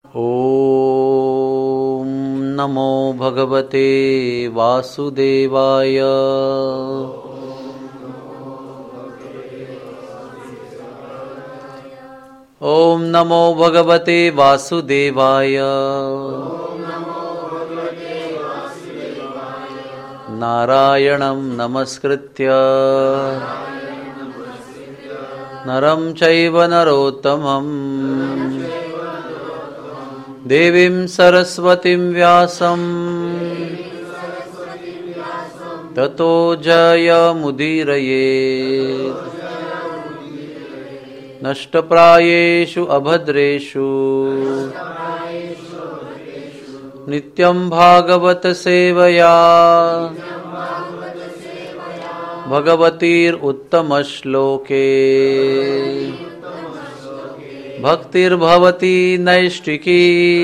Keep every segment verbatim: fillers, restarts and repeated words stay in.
ओम नमो भगवते वासुदेवाय। ओम नमो भगवते वासुदेवाय। नारायणं नमस्कृत्य नरं चैव नरोत्तमम् देवीं सरस्वतीं व्यासं ततो जयमुदीरयेत्। नष्टप्रायेषु अभद्रेषु नित्यं भागवत सेवया भगवतीर्उत्तमश्लोके भक्तिर्भवति नैष्टिकी।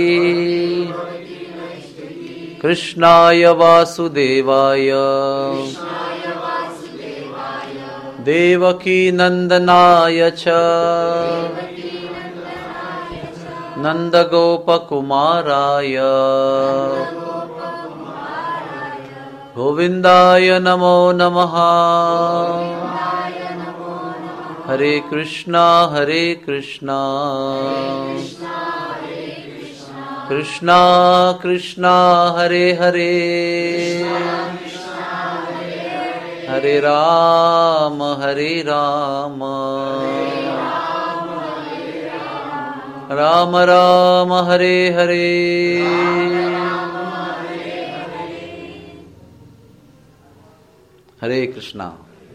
कृष्णाय वासुदेवाय देवकी नंदनाय च नंदगोपकुमाराय गोविंदाय नमो नमः। हरे कृष्णा हरे कृष्णा कृष्णा कृष्णा हरे हरे हरे राम हरे राम राम राम हरे हरे। हरे कृष्णा।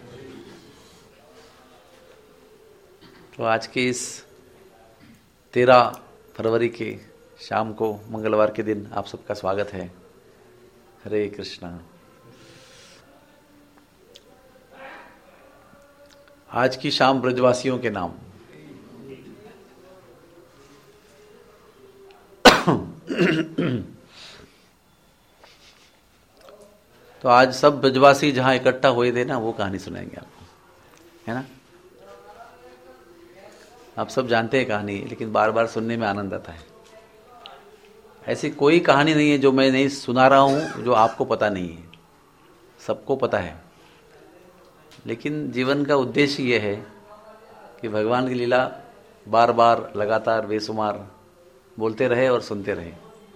तो आज के इस तेरह फरवरी के शाम को मंगलवार के दिन आप सबका स्वागत है। हरे कृष्णा। आज की शाम ब्रजवासियों के नाम। तो आज सब ब्रजवासी जहां इकट्ठा हुए थे ना, वो कहानी सुनाएंगे आपको, है ना। आप सब जानते हैं कहानी, लेकिन बार बार सुनने में आनंद आता है। ऐसी कोई कहानी नहीं है जो मैं नहीं सुना रहा हूं, जो आपको पता नहीं है। सबको पता है, लेकिन जीवन का उद्देश्य यह है कि भगवान की लीला बार बार लगातार बेसुमार बोलते रहे और सुनते रहे।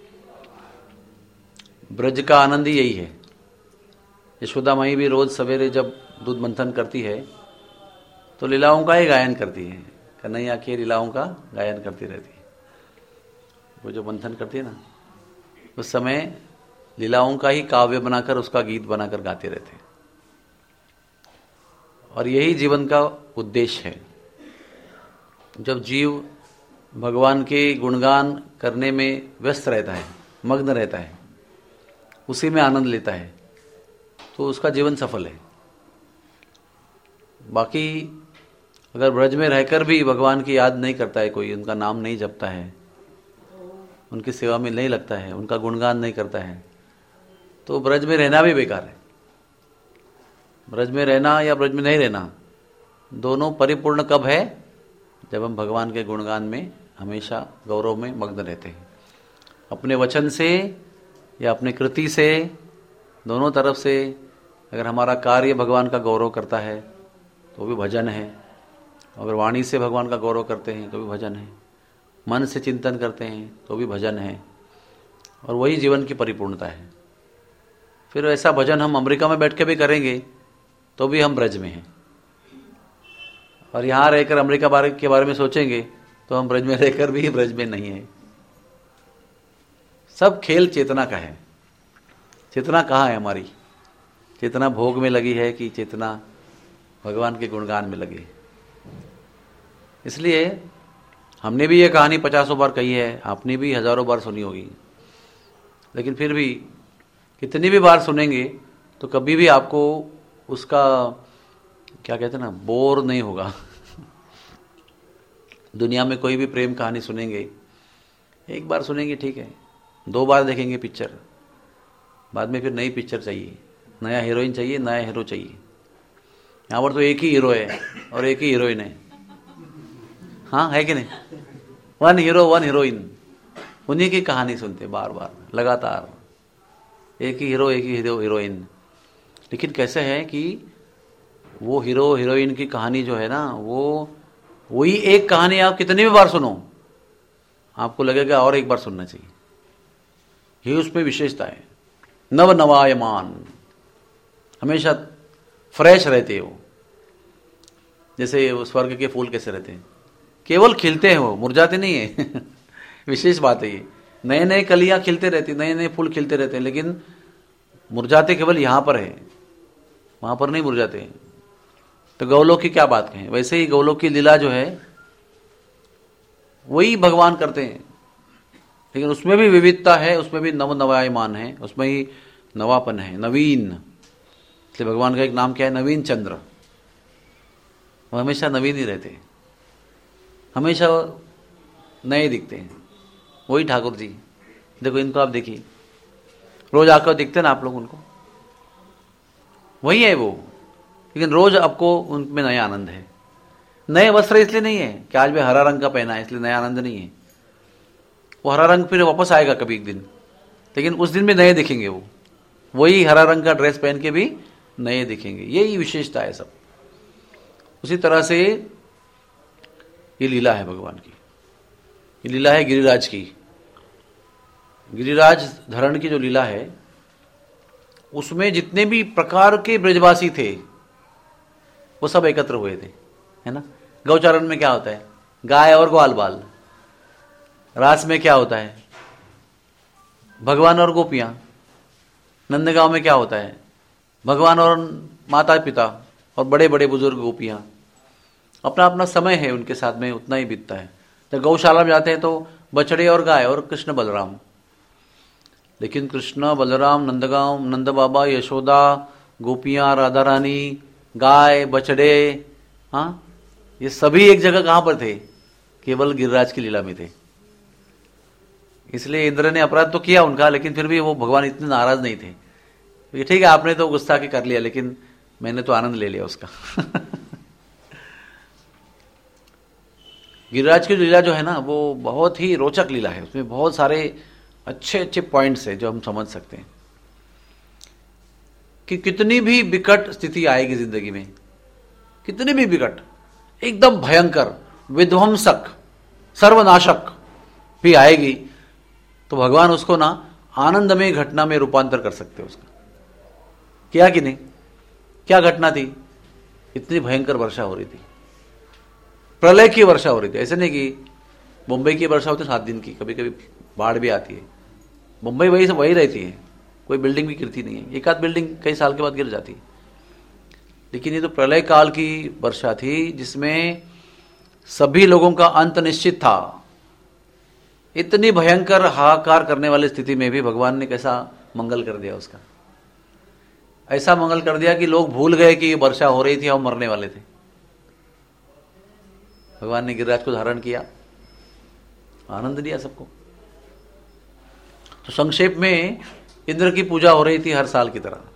ब्रज का आनंद ही यही है। यशोदा माई भी रोज सवेरे जब दूध मंथन करती है तो लीलाओं का ही गायन करती है। कन्हैया की लीलाओं का गायन करती रहती है। वो जो मंथन करती है ना, उस समय लीलाओं का ही काव्य बनाकर, उसका गीत बनाकर गाते रहते हैं। और यही जीवन का उद्देश्य है। जब जीव भगवान के गुणगान करने में व्यस्त रहता है, मग्न रहता है, उसी में आनंद लेता है, तो उसका जीवन सफल है। बाकी अगर ब्रज में रहकर भी भगवान की याद नहीं करता है कोई, उनका नाम नहीं जपता है, उनकी सेवा में नहीं लगता है, उनका गुणगान नहीं करता है, तो ब्रज में रहना भी बेकार है। ब्रज में रहना या ब्रज में नहीं रहना, दोनों परिपूर्ण कब है? जब हम भगवान के गुणगान में हमेशा गौरव में मग्न रहते हैं। अपने वचन से या अपने कृति से, दोनों तरफ से अगर हमारा कार्य भगवान का गौरव करता है तो भी भजन है। अगर वाणी से भगवान का गौरव करते हैं तो भी भजन है। मन से चिंतन करते हैं तो भी भजन है। और वही जीवन की परिपूर्णता है। फिर ऐसा भजन हम अमेरिका में बैठ के भी करेंगे तो भी हम ब्रज में हैं, और यहाँ रहकर अमेरिका बारे के बारे में सोचेंगे तो हम ब्रज में रहकर भी ब्रज में नहीं है। सब खेल चेतना का है। चेतना कहाँ है हमारी? चेतना भोग में लगी है कि चेतना भगवान के गुणगान में लगी है? इसलिए हमने भी ये कहानी पचासों बार कही है, आपने भी हजारों बार सुनी होगी, लेकिन फिर भी कितनी भी बार सुनेंगे तो कभी भी आपको उसका क्या कहते हैं ना, बोर नहीं होगा। दुनिया में कोई भी प्रेम कहानी सुनेंगे, एक बार सुनेंगे ठीक है, दो बार देखेंगे पिक्चर, बाद में फिर नई पिक्चर चाहिए, नया हीरोइन चाहिए, नया हीरो चाहिए। यहाँ पर तो एक ही हीरो है और एक ही हीरोइन है। हाँ है कि नहीं? One hero one heroine. उन्हीं की कहानी सुनते बार बार लगातार, एक ही हीरो एक ही हीरो हीरोइन। लेकिन कैसे है कि वो हीरो हीरोइन की कहानी जो है ना, वो वही एक कहानी आप कितनी भी बार सुनो आपको लगेगा और एक बार सुनना चाहिए। ये उसमें विशेषता है। नव नवायमान, हमेशा फ्रेश रहते हो। जैसे वो स्वर्ग के फूल कैसे रहते हैं, केवल खिलते हैं, वो मुरझाते नहीं है। विशेष बात है ये। नए नए कलियां खिलते रहती, नए नए फूल खिलते रहते हैं, लेकिन मुरझाते केवल यहां पर है, वहां पर नहीं मुरझाते। तो गौलोक की क्या बात कहें। वैसे ही गौलोक की लीला जो है वही भगवान करते हैं, लेकिन उसमें भी विविधता है, उसमें भी नव नवायमान है, उसमें ही नवापन है, नवीन। इसलिए भगवान का एक नाम क्या है, नवीन चंद्र। वो हमेशा नवीन ही रहते हैं, हमेशा नए दिखते हैं। वही ठाकुर जी, देखो इनको आप देखिए, रोज आकर दिखते ना आप लोग उनको, वही है वो। लेकिन रोज आपको उनमें नया आनंद है। नए वस्त्र इसलिए नहीं है कि आज भी हरा रंग का पहना है इसलिए नया आनंद नहीं है। वो हरा रंग फिर वापस आएगा कभी एक दिन, लेकिन उस दिन भी नए दिखेंगे। वो वही हरा रंग का ड्रेस पहन के भी नए दिखेंगे। यही विशेषता है सब। उसी तरह से ये लीला है भगवान की। ये लीला है गिरिराज की। गिरिराज धरण की जो लीला है, उसमें जितने भी प्रकार के ब्रजवासी थे वो सब एकत्र हुए थे, है ना। गौचारण में क्या होता है, गाय और ग्वाल बाल। रास में क्या होता है, भगवान और गोपियां। नंदगांव में क्या होता है, भगवान और माता पिता और बड़े बड़े बुजुर्ग गोपियां। अपना अपना समय है उनके साथ में, उतना ही बीतता है। जब गौशाला में जाते हैं तो बछड़े और गाय और कृष्ण बलराम। लेकिन कृष्ण बलराम, नंदगांव, नंद बाबा, यशोदा, गोपियां, राधा रानी, गाय, बछड़े, हाँ, ये सभी एक जगह कहां पर थे, केवल गिरिराज की लीला में थे। इसलिए इंद्र ने अपराध तो किया उनका, लेकिन फिर भी वो भगवान इतने नाराज नहीं थे। ये ठीक है, आपने तो गुस्सा के कर लिया, लेकिन मैंने तो आनंद ले लिया उसका। गिरिराज की लीला जो है ना, वो बहुत ही रोचक लीला है। उसमें बहुत सारे अच्छे अच्छे पॉइंट्स हैं जो हम समझ सकते हैं कि कितनी भी विकट स्थिति आएगी जिंदगी में, कितनी भी विकट, एकदम भयंकर, विध्वंसक, सर्वनाशक भी आएगी, तो भगवान उसको ना आनंदमय घटना में रूपांतर कर सकते हैं उसका। किया कि नहीं? क्या घटना थी? इतनी भयंकर वर्षा हो रही थी, प्रलय की वर्षा हो रही थी। ऐसे नहीं कि मुंबई की वर्षा होती सात दिन की, कभी कभी बाढ़ भी आती है। मुंबई वही वही रहती है, कोई बिल्डिंग भी गिरती नहीं है। एक आध बिल्डिंग कई साल के बाद गिर जाती है, लेकिन ये तो प्रलय काल की वर्षा थी जिसमें सभी लोगों का अंत निश्चित था। इतनी भयंकर हाहाकार करने वाली स्थिति में भी भगवान ने कैसा मंगल कर दिया उसका। ऐसा मंगल कर दिया कि लोग भूल गए कि वर्षा हो रही थी और मरने वाले थे। भगवान ने गिरिराज को धारण किया, आनंद दिया सबको। तो संक्षेप में इंद्र की पूजा हो रही थी हर साल की तरह।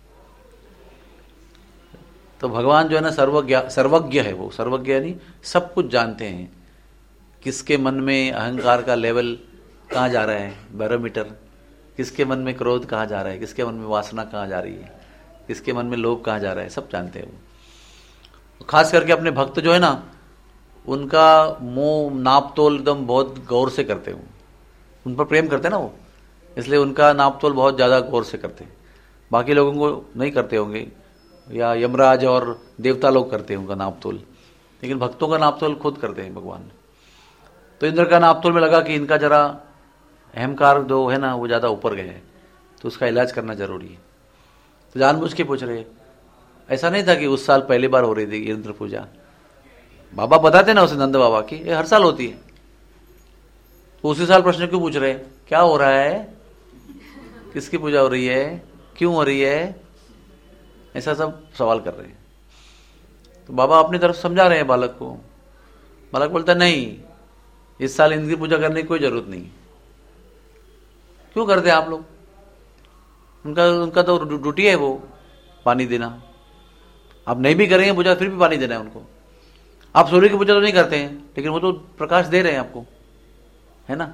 तो भगवान जो है ना सर्वज्ञ सर्वज्ञ है। वो सर्वज्ञ यानी सब कुछ जानते हैं। किसके मन में अहंकार का लेवल कहाँ जा रहा है, बैरोमीटर, किसके मन में क्रोध कहाँ जा रहा है, किसके मन में वासना कहाँ जा रही है, किसके मन में लोभ कहाँ जा रहा है, सब जानते हैं वो। खास करके अपने भक्त जो है ना, उनका मोह नाप तोल एकदम बहुत गौर से करते हैं। उन पर प्रेम करते हैं ना वो, इसलिए उनका नाप तोल बहुत ज़्यादा गौर से करते हैं। बाकी लोगों को नहीं करते होंगे, या यमराज और देवता लोग करते हैं उनका नाप तोल, लेकिन भक्तों का नाप तोल खुद करते हैं भगवान। तो इंद्र का नाप तोल में लगा कि इनका जरा अहंकार जो है ना वो ज़्यादा ऊपर गए हैं, तो उसका इलाज करना जरूरी है। तो जानबूझ के पूछ रहे। ऐसा नहीं था कि उस साल पहली बार हो रही थी इंद्र पूजा। बाबा बताते ना उसे, नंद बाबा की, ये हर साल होती है। तो उसी साल प्रश्न क्यों पूछ रहे, क्या हो रहा है, किसकी पूजा हो रही है, क्यों हो रही है, ऐसा सब सवाल कर रहे हैं। तो बाबा अपनी तरफ समझा रहे हैं बालक को। बालक बोलता नहीं, इस साल इंद्र की पूजा करने की कोई जरूरत नहीं। क्यों करते आप लोग? उनका उनका तो ड्यूटी है वो पानी देना। आप नहीं भी करेंगे पूजा फिर भी पानी देना है उनको। आप सूर्य की पूजा तो नहीं करते हैं, लेकिन वो तो प्रकाश दे रहे हैं आपको, है ना।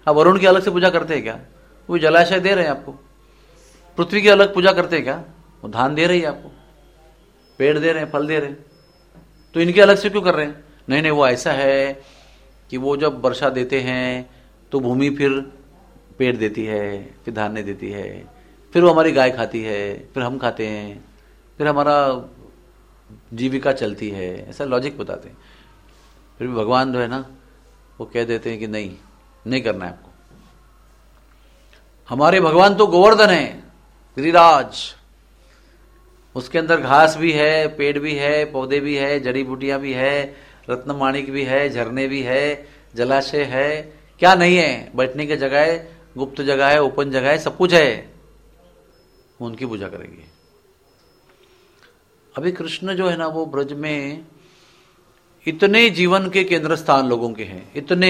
अब वरुण की अलग से पूजा करते हैं क्या? वो जलाशय दे रहे हैं आपको। पृथ्वी की अलग पूजा करते हैं क्या? वो धान दे रही है आपको, पेड़ दे रहे हैं, फल दे रहे हैं। तो इनके अलग से क्यों कर रहे हैं? नहीं नहीं, वो ऐसा है कि वो जब वर्षा देते हैं तो भूमि फिर पेड़ देती है, फिर धान्य देती है, फिर वो हमारी गाय खाती है, फिर हम खाते हैं, फिर हमारा जीविका चलती है। ऐसा लॉजिक बताते हैं। फिर भी भगवान जो है ना, वो कह देते हैं कि नहीं, नहीं करना है आपको। हमारे भगवान तो गोवर्धन है, गिरिराज, उसके अंदर घास भी है, पेड़ भी है, पौधे भी है, जड़ी बूटियां भी है, रत्न माणिक भी है, झरने भी है, जलाशय है, क्या नहीं है? बैठने की जगह है, गुप्त जगह है, ओपन जगह है, सब कुछ है। उनकी पूजा करेंगे। अभी कृष्ण जो है ना, वो ब्रज में इतने जीवन के केंद्र स्थान लोगों के हैं, इतने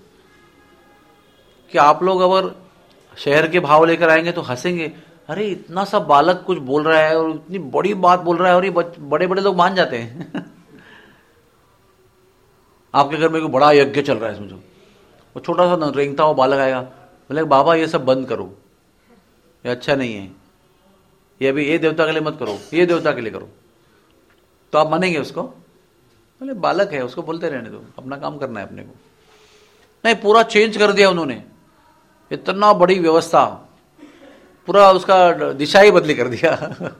कि आप लोग अगर शहर के भाव लेकर आएंगे तो हंसेंगे। अरे इतना सा बालक कुछ बोल रहा है और इतनी बड़ी बात बोल रहा है, और ये बड़े बड़े लोग मान जाते हैं। आपके घर में कोई बड़ा यज्ञ चल रहा है, समझो, वो छोटा सा रेंगता हुआ बालक आएगा, बोले बाबा ये सब बंद करो, ये अच्छा नहीं है, ये अभी ये देवता के लिए मत करो, ये देवता के लिए करो, तो आप मानेंगे उसको? बोले बालक है, उसको बोलते रहने दो, अपना काम करना है अपने को। नहीं, पूरा चेंज कर दिया उन्होंने, इतना बड़ी व्यवस्था, पूरा उसका दिशा ही बदली कर दिया।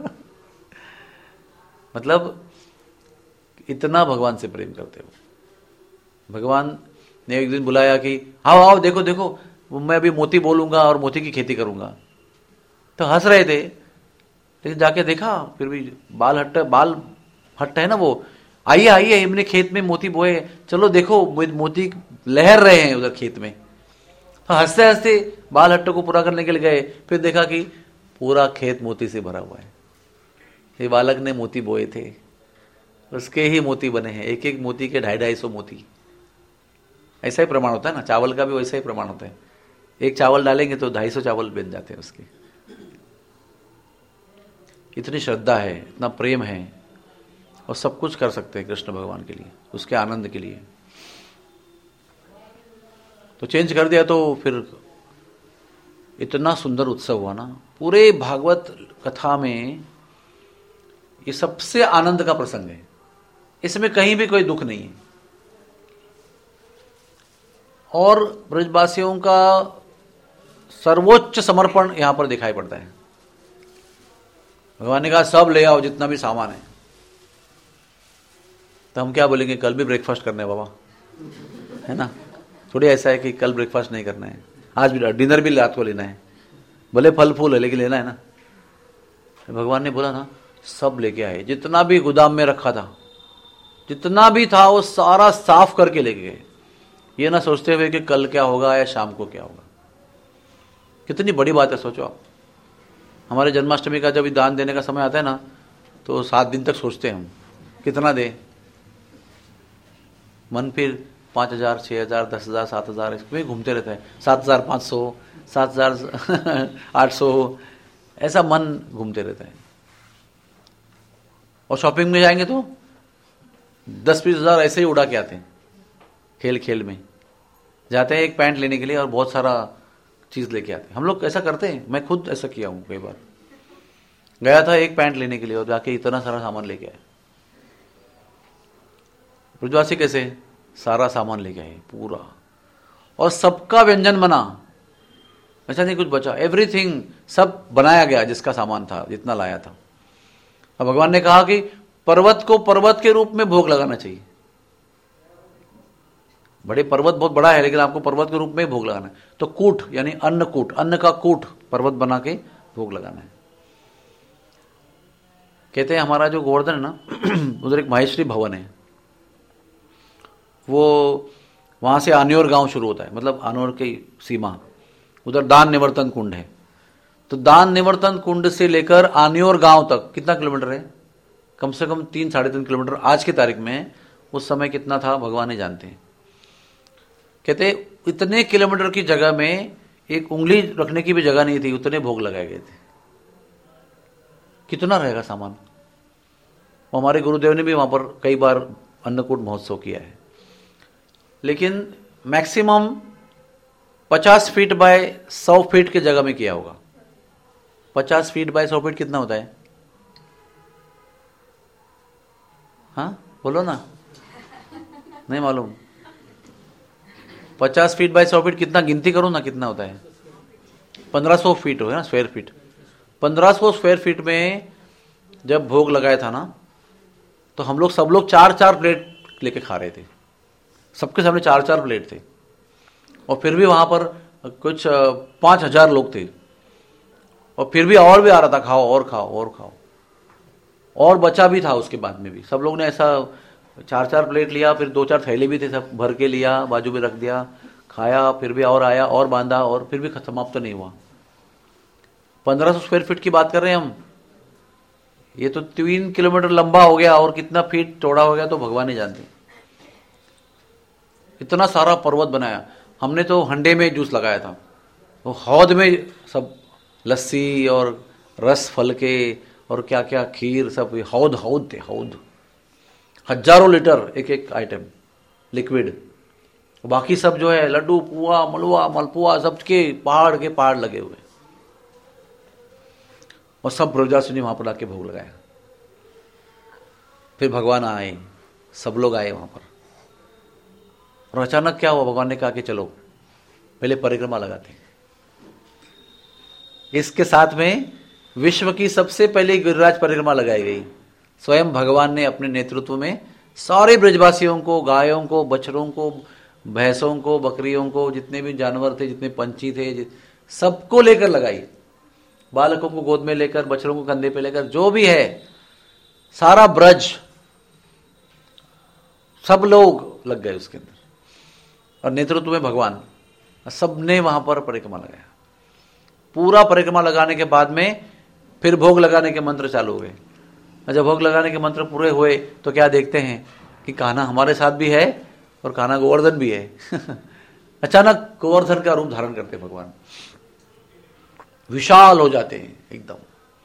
मतलब इतना भगवान से प्रेम करते हो। भगवान ने एक दिन बुलाया कि आओ आओ, देखो देखो, मैं अभी मोती बोलूंगा और मोती की खेती करूंगा। तो हंस रहे थे, लेकिन जाके देखा फिर भी बाल हट्ट बाल हट्ट है ना वो, आइए आइए, हमने खेत में मोती बोए, चलो देखो मोती लहर रहे हैं उधर खेत में। तो हंसते हंसते बाल हट्ट को पूरा करने के लिए गए, फिर देखा कि पूरा खेत मोती से भरा हुआ है। ये बालक ने मोती बोए थे, उसके ही मोती बने हैं, एक एक मोती के ढाई ढाई सौ मोती। ऐसा ही प्रमाण होता है ना, चावल का भी वैसा ही प्रमाण होता है। एक चावल डालेंगे तो ढाई सौ चावल बन जाते हैं उसके। इतनी श्रद्धा है, इतना प्रेम है, और सब कुछ कर सकते हैं कृष्ण भगवान के लिए, उसके आनंद के लिए। तो चेंज कर दिया तो फिर इतना सुंदर उत्सव हुआ ना। पूरे भागवत कथा में ये सबसे आनंद का प्रसंग है, इसमें कहीं भी कोई दुख नहीं है। और ब्रजवासियों का सर्वोच्च समर्पण यहां पर दिखाई पड़ता है। भगवान ने कहा सब ले आओ जितना भी सामान है। तो हम क्या बोलेंगे, कल भी ब्रेकफास्ट करना है बाबा, है ना? थोड़ी ऐसा है कि कल ब्रेकफास्ट नहीं करना है, आज भी डिनर भी रात को लेना है, भले फल फूल है लेकिन लेना है ना। भगवान ने बोला ना, सब लेके आए, जितना भी गोदाम में रखा था, जितना भी था वो सारा साफ करके लेके गए। ये ना सोचते हुए कि कल क्या होगा या शाम को क्या होगा। कितनी बड़ी बात है, सोचो आप। हमारे जन्माष्टमी का जब दान देने का समय आता है ना, तो सात दिन तक सोचते हैं हम कितना दें। मन फिर पाँच हजार छः हजार दस हजार सात हजार इसमें घूमते रहता है। सात हजार पाँच सौ सात हजार आठ सौ ऐसा मन घूमते रहता है। और शॉपिंग में जाएंगे तो दस बीस हजार ऐसे ही उड़ा के आते हैं। खेल खेल में जाते हैं एक पैंट लेने के लिए और बहुत सारा चीज लेके आते हैं। हम लोग ऐसा करते हैं, मैं खुद ऐसा किया हूं। कई बार गया था एक पैंट लेने के लिए और जाके इतना सारा सामान लेके आए। ब्रजवासी कैसे सारा सामान लेके आए पूरा, और सबका व्यंजन बना, ऐसा नहीं कुछ बचा, एवरीथिंग सब बनाया गया जिसका सामान था, जितना लाया था। अब भगवान ने कहा कि पर्वत को पर्वत के रूप में भोग लगाना चाहिए। बड़े पर्वत बहुत बड़ा है लेकिन आपको पर्वत के रूप में भोग लगाना है। तो कूट यानी अन्न कूट, अन्न का कूट पर्वत बना के भोग लगाना है। कहते हैं हमारा जो गोवर्धन है ना, उधर एक माहेश्वरी भवन है। वो वहां से आन्योर गांव शुरू होता है, मतलब आन्योर की सीमा, उधर दान निवर्तन कुंड है। तो दान निवर्तन कुंड से लेकर आन्योर गांव तक कितना किलोमीटर है? कम से कम तीन साढ़े तीन किलोमीटर आज की तारीख में। उस समय कितना था भगवान ही जानते हैं। कहते इतने किलोमीटर की जगह में एक उंगली रखने की भी जगह नहीं थी, उतने भोग लगाए गए थे। कितना रहेगा सामान? हमारे गुरुदेव ने भी वहां पर कई बार अन्नकूट महोत्सव किया है। लेकिन मैक्सिमम पचास फीट बाय सौ फीट की जगह में किया होगा। पचास फीट बाय सौ फीट कितना होता है? हाँ बोलो ना, नहीं मालूम? पचास फीट बाय सौ फीट कितना, गिनती करो ना कितना होता है? पंद्रह सौ फीट हो ना, स्क्वायर फीट। पंद्रह सौ स्क्वायर फीट में जब भोग लगाया था ना, तो हम लोग सब लोग चार चार प्लेट लेके खा रहे थे, सबके सामने चार चार प्लेट थे। और फिर भी वहां पर कुछ पांच हजार लोग थे, और फिर भी और भी आ रहा था, खाओ और खाओ और खाओ, और बचा भी था उसके बाद में भी। सब लोग ने ऐसा चार चार प्लेट लिया, फिर दो चार थैले भी थे, सब भर के लिया, बाजू में रख दिया, खाया, फिर भी और आया और बांधा, और फिर भी समाप्त तो नहीं हुआ। पंद्रह सौ स्क्वायर फीट की बात कर रहे हैं हम। ये तो तीन किलोमीटर लंबा हो गया, और कितना फीट चौड़ा हो गया तो भगवान ही जानते। इतना सारा पर्वत बनाया हमने। तो हंडे में जूस लगाया था, तो हौद में सब लस्सी और रस फल के और क्या क्या खीर, सब हौद हौद थे, हौद हजारों लीटर एक एक आइटम लिक्विड। बाकी सब जो है लड्डू, पुआ, मलवा, मलपुआ, सबके पहाड़ के पहाड़ लगे हुए। और सब ब्रजवासी ने वहां पर आके भोग लगाया। फिर भगवान आए, सब लोग आए वहां पर। और अचानक क्या हुआ, भगवान ने कहा कि चलो पहले परिक्रमा लगाते हैं। इसके साथ में विश्व की सबसे पहले गिरिराज परिक्रमा लगाई गई। स्वयं भगवान ने अपने नेतृत्व में सारे ब्रजवासियों को, गायों को, बछड़ों को, भैंसों को, बकरियों को, जितने भी जानवर थे, जितने पंछी थे, सबको लेकर लगाई। बालकों को गोद में लेकर, बछड़ों को कंधे पे लेकर, जो भी है सारा ब्रज, सब लोग लग गए उसके अंदर। और नेतृत्व में भगवान, सबने वहां पर परिक्रमा लगाया। पूरा परिक्रमा लगाने के बाद में फिर भोग लगाने के मंत्र चालू हो गए। जब भोग लगाने के मंत्र पूरे हुए तो क्या देखते हैं कि कान्हा हमारे साथ भी है और कान्हा गोवर्धन भी है। अचानक गोवर्धन का रूप धारण करते भगवान, विशाल हो जाते हैं एकदम।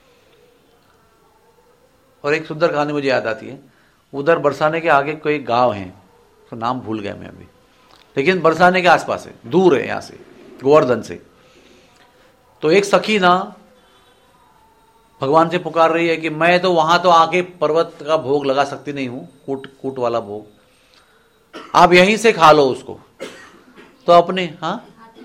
और एक सुंदर कहानी मुझे याद आती है। उधर बरसाने के आगे कोई गांव है, तो नाम भूल गया मैं अभी, लेकिन बरसाने के आसपास है, दूर है यहां से, गोवर्धन से। तो एक सखी ना भगवान से पुकार रही है कि मैं तो वहां तो आके पर्वत का भोग लगा सकती नहीं हूं, कूट कूट वाला भोग, आप यहीं से खा लो उसको। तो अपने हाँ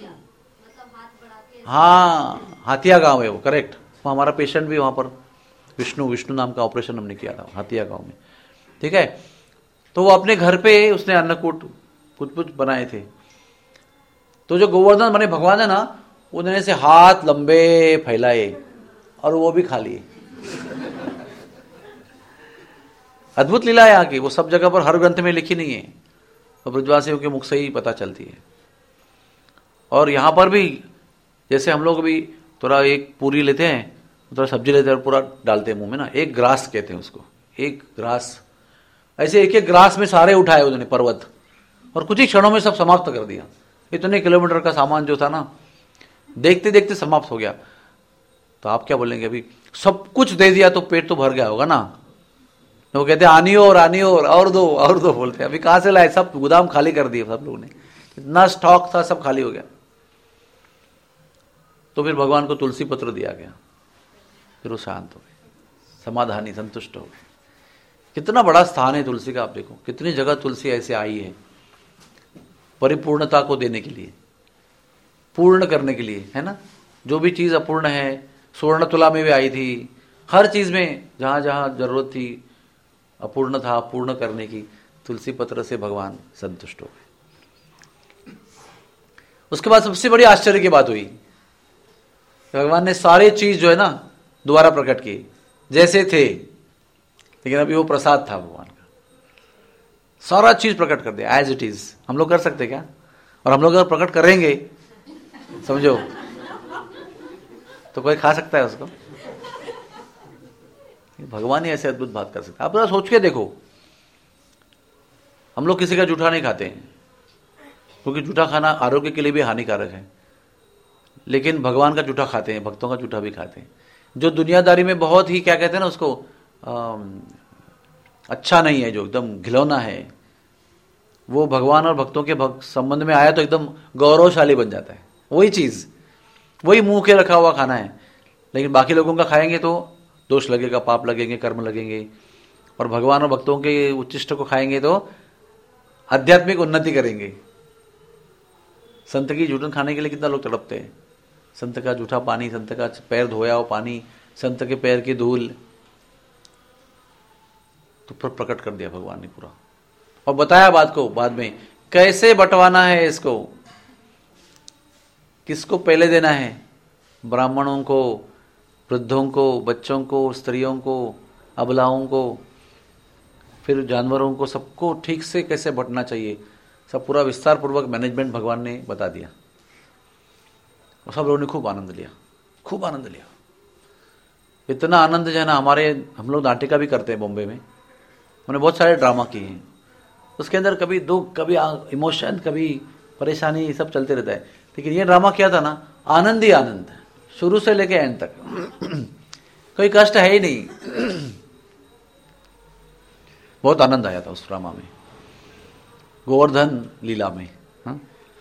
हाँ हाथिया गांव है वो, करेक्ट। वो हमारा पेशेंट भी वहां पर, विष्णु विष्णु नाम का ऑपरेशन हमने किया था हाथिया गांव में, ठीक है। तो वो अपने घर पे उसने अन्नकूट कुछ कुछ बनाए थे। तो जो गोवर्धन बने भगवान है ना, उन्होंने से हाथ लंबे फैलाए और वो भी खा लिए। अद्भुत लीला है यहाँ की, वो सब जगह पर हर ग्रंथ में लिखी नहीं है, तो ब्रजवासियों के मुख से ही पता चलती है। और यहां पर भी जैसे हम लोग भी थोड़ा एक पूरी लेते हैं, थोड़ा सब्जी लेते हैं और पूरा डालते हैं मुंह में ना, एक ग्रास कहते हैं उसको, एक ग्रास। ऐसे एक एक ग्रास में सारे उठाए उन्होंने पर्वत, और कुछ ही क्षणों में सब समाप्त कर दिया। इतने किलोमीटर का सामान जो था ना, देखते देखते समाप्त हो गया। तो आप क्या बोलेंगे, अभी सब कुछ दे दिया तो पेट तो भर गया होगा ना। तो वो कहते आनी और आनी और और दो और दो बोलते हैं। अभी कहां से लाए, सब गोदाम खाली कर दिए सब लोगों ने, इतना स्टॉक था सब खाली हो गया। तो फिर भगवान को तुलसी पत्र दिया गया, फिर वो शांत हो गए, समाधानी, संतुष्ट हो गए। कितना बड़ा स्थान है तुलसी का, आप देखो कितनी जगह तुलसी ऐसे आई है परिपूर्णता को देने के लिए, पूर्ण करने के लिए, है ना। जो भी चीज अपूर्ण है, स्वर्ण तुला में भी आई थी, हर चीज में जहां जहां जरूरत थी, अपूर्ण था, पूर्ण करने की, तुलसी पत्र से भगवान संतुष्ट हो गए। उसके बाद सबसे बड़ी आश्चर्य की बात हुई, भगवान ने सारे चीज जो है ना दोबारा प्रकट किए जैसे थे, लेकिन अभी वो प्रसाद था भगवान का, सारा चीज प्रकट कर दिया एज इट इज। हम लोग कर सकते क्या? और हम लोग अगर प्रकट करेंगे समझो तो कोई खा सकता है उसको? भगवान ही ऐसे अद्भुत बात कर सकता है। आप जरा सोच के देखो, हम लोग किसी का जूठा नहीं खाते हैं क्योंकि जूठा खाना आरोग्य के लिए भी हानिकारक है, लेकिन भगवान का जूठा खाते हैं, भक्तों का जूठा भी खाते हैं। जो दुनियादारी में बहुत ही क्या कहते हैं ना उसको, आ, अच्छा नहीं है, जो एकदम घिलौना है, वो भगवान और भक्तों के भक्त संबंध में आया तो एकदम गौरवशाली बन जाता है। वही चीज, वही मुंह के रखा हुआ खाना है। लेकिन बाकी लोगों का खाएंगे तो दोष लगेगा, पाप लगेंगे, कर्म लगेंगे। और भगवान और भक्तों के उच्चिष्ट को खाएंगे तो आध्यात्मिक उन्नति करेंगे। संत की जूठन खाने के लिए कितना लोग तड़पते हैं। संत का जूठा पानी, संत का पैर धोया हो पानी, संत के पैर की धूल, तो पर प्रकट कर दिया भगवान ने पूरा, और बताया बात को बाद में कैसे बंटवाना है इसको, किसको पहले देना है, ब्राह्मणों को, वृद्धों को, बच्चों को, स्त्रियों को, अबलाओं को, फिर जानवरों को, सबको ठीक से कैसे बंटना चाहिए, सब पूरा विस्तार पूर्वक मैनेजमेंट भगवान ने बता दिया। और सब लोगों ने खूब आनंद लिया, खूब आनंद लिया। इतना आनंद जो है ना, हमारे हम लोग नाटिका भी करते हैं बॉम्बे में, मैंने बहुत सारे ड्रामा किए हैं, उसके अंदर कभी दुख, कभी इमोशन, कभी परेशानी, सब चलते रहता है। लेकिन ये ड्रामा क्या था ना, आनंद ही आनंद, शुरू से लेके एंड तक कोई कष्ट है ही नहीं। बहुत आनंद आया था उस ड्रामा में, गोवर्धन लीला में। हा?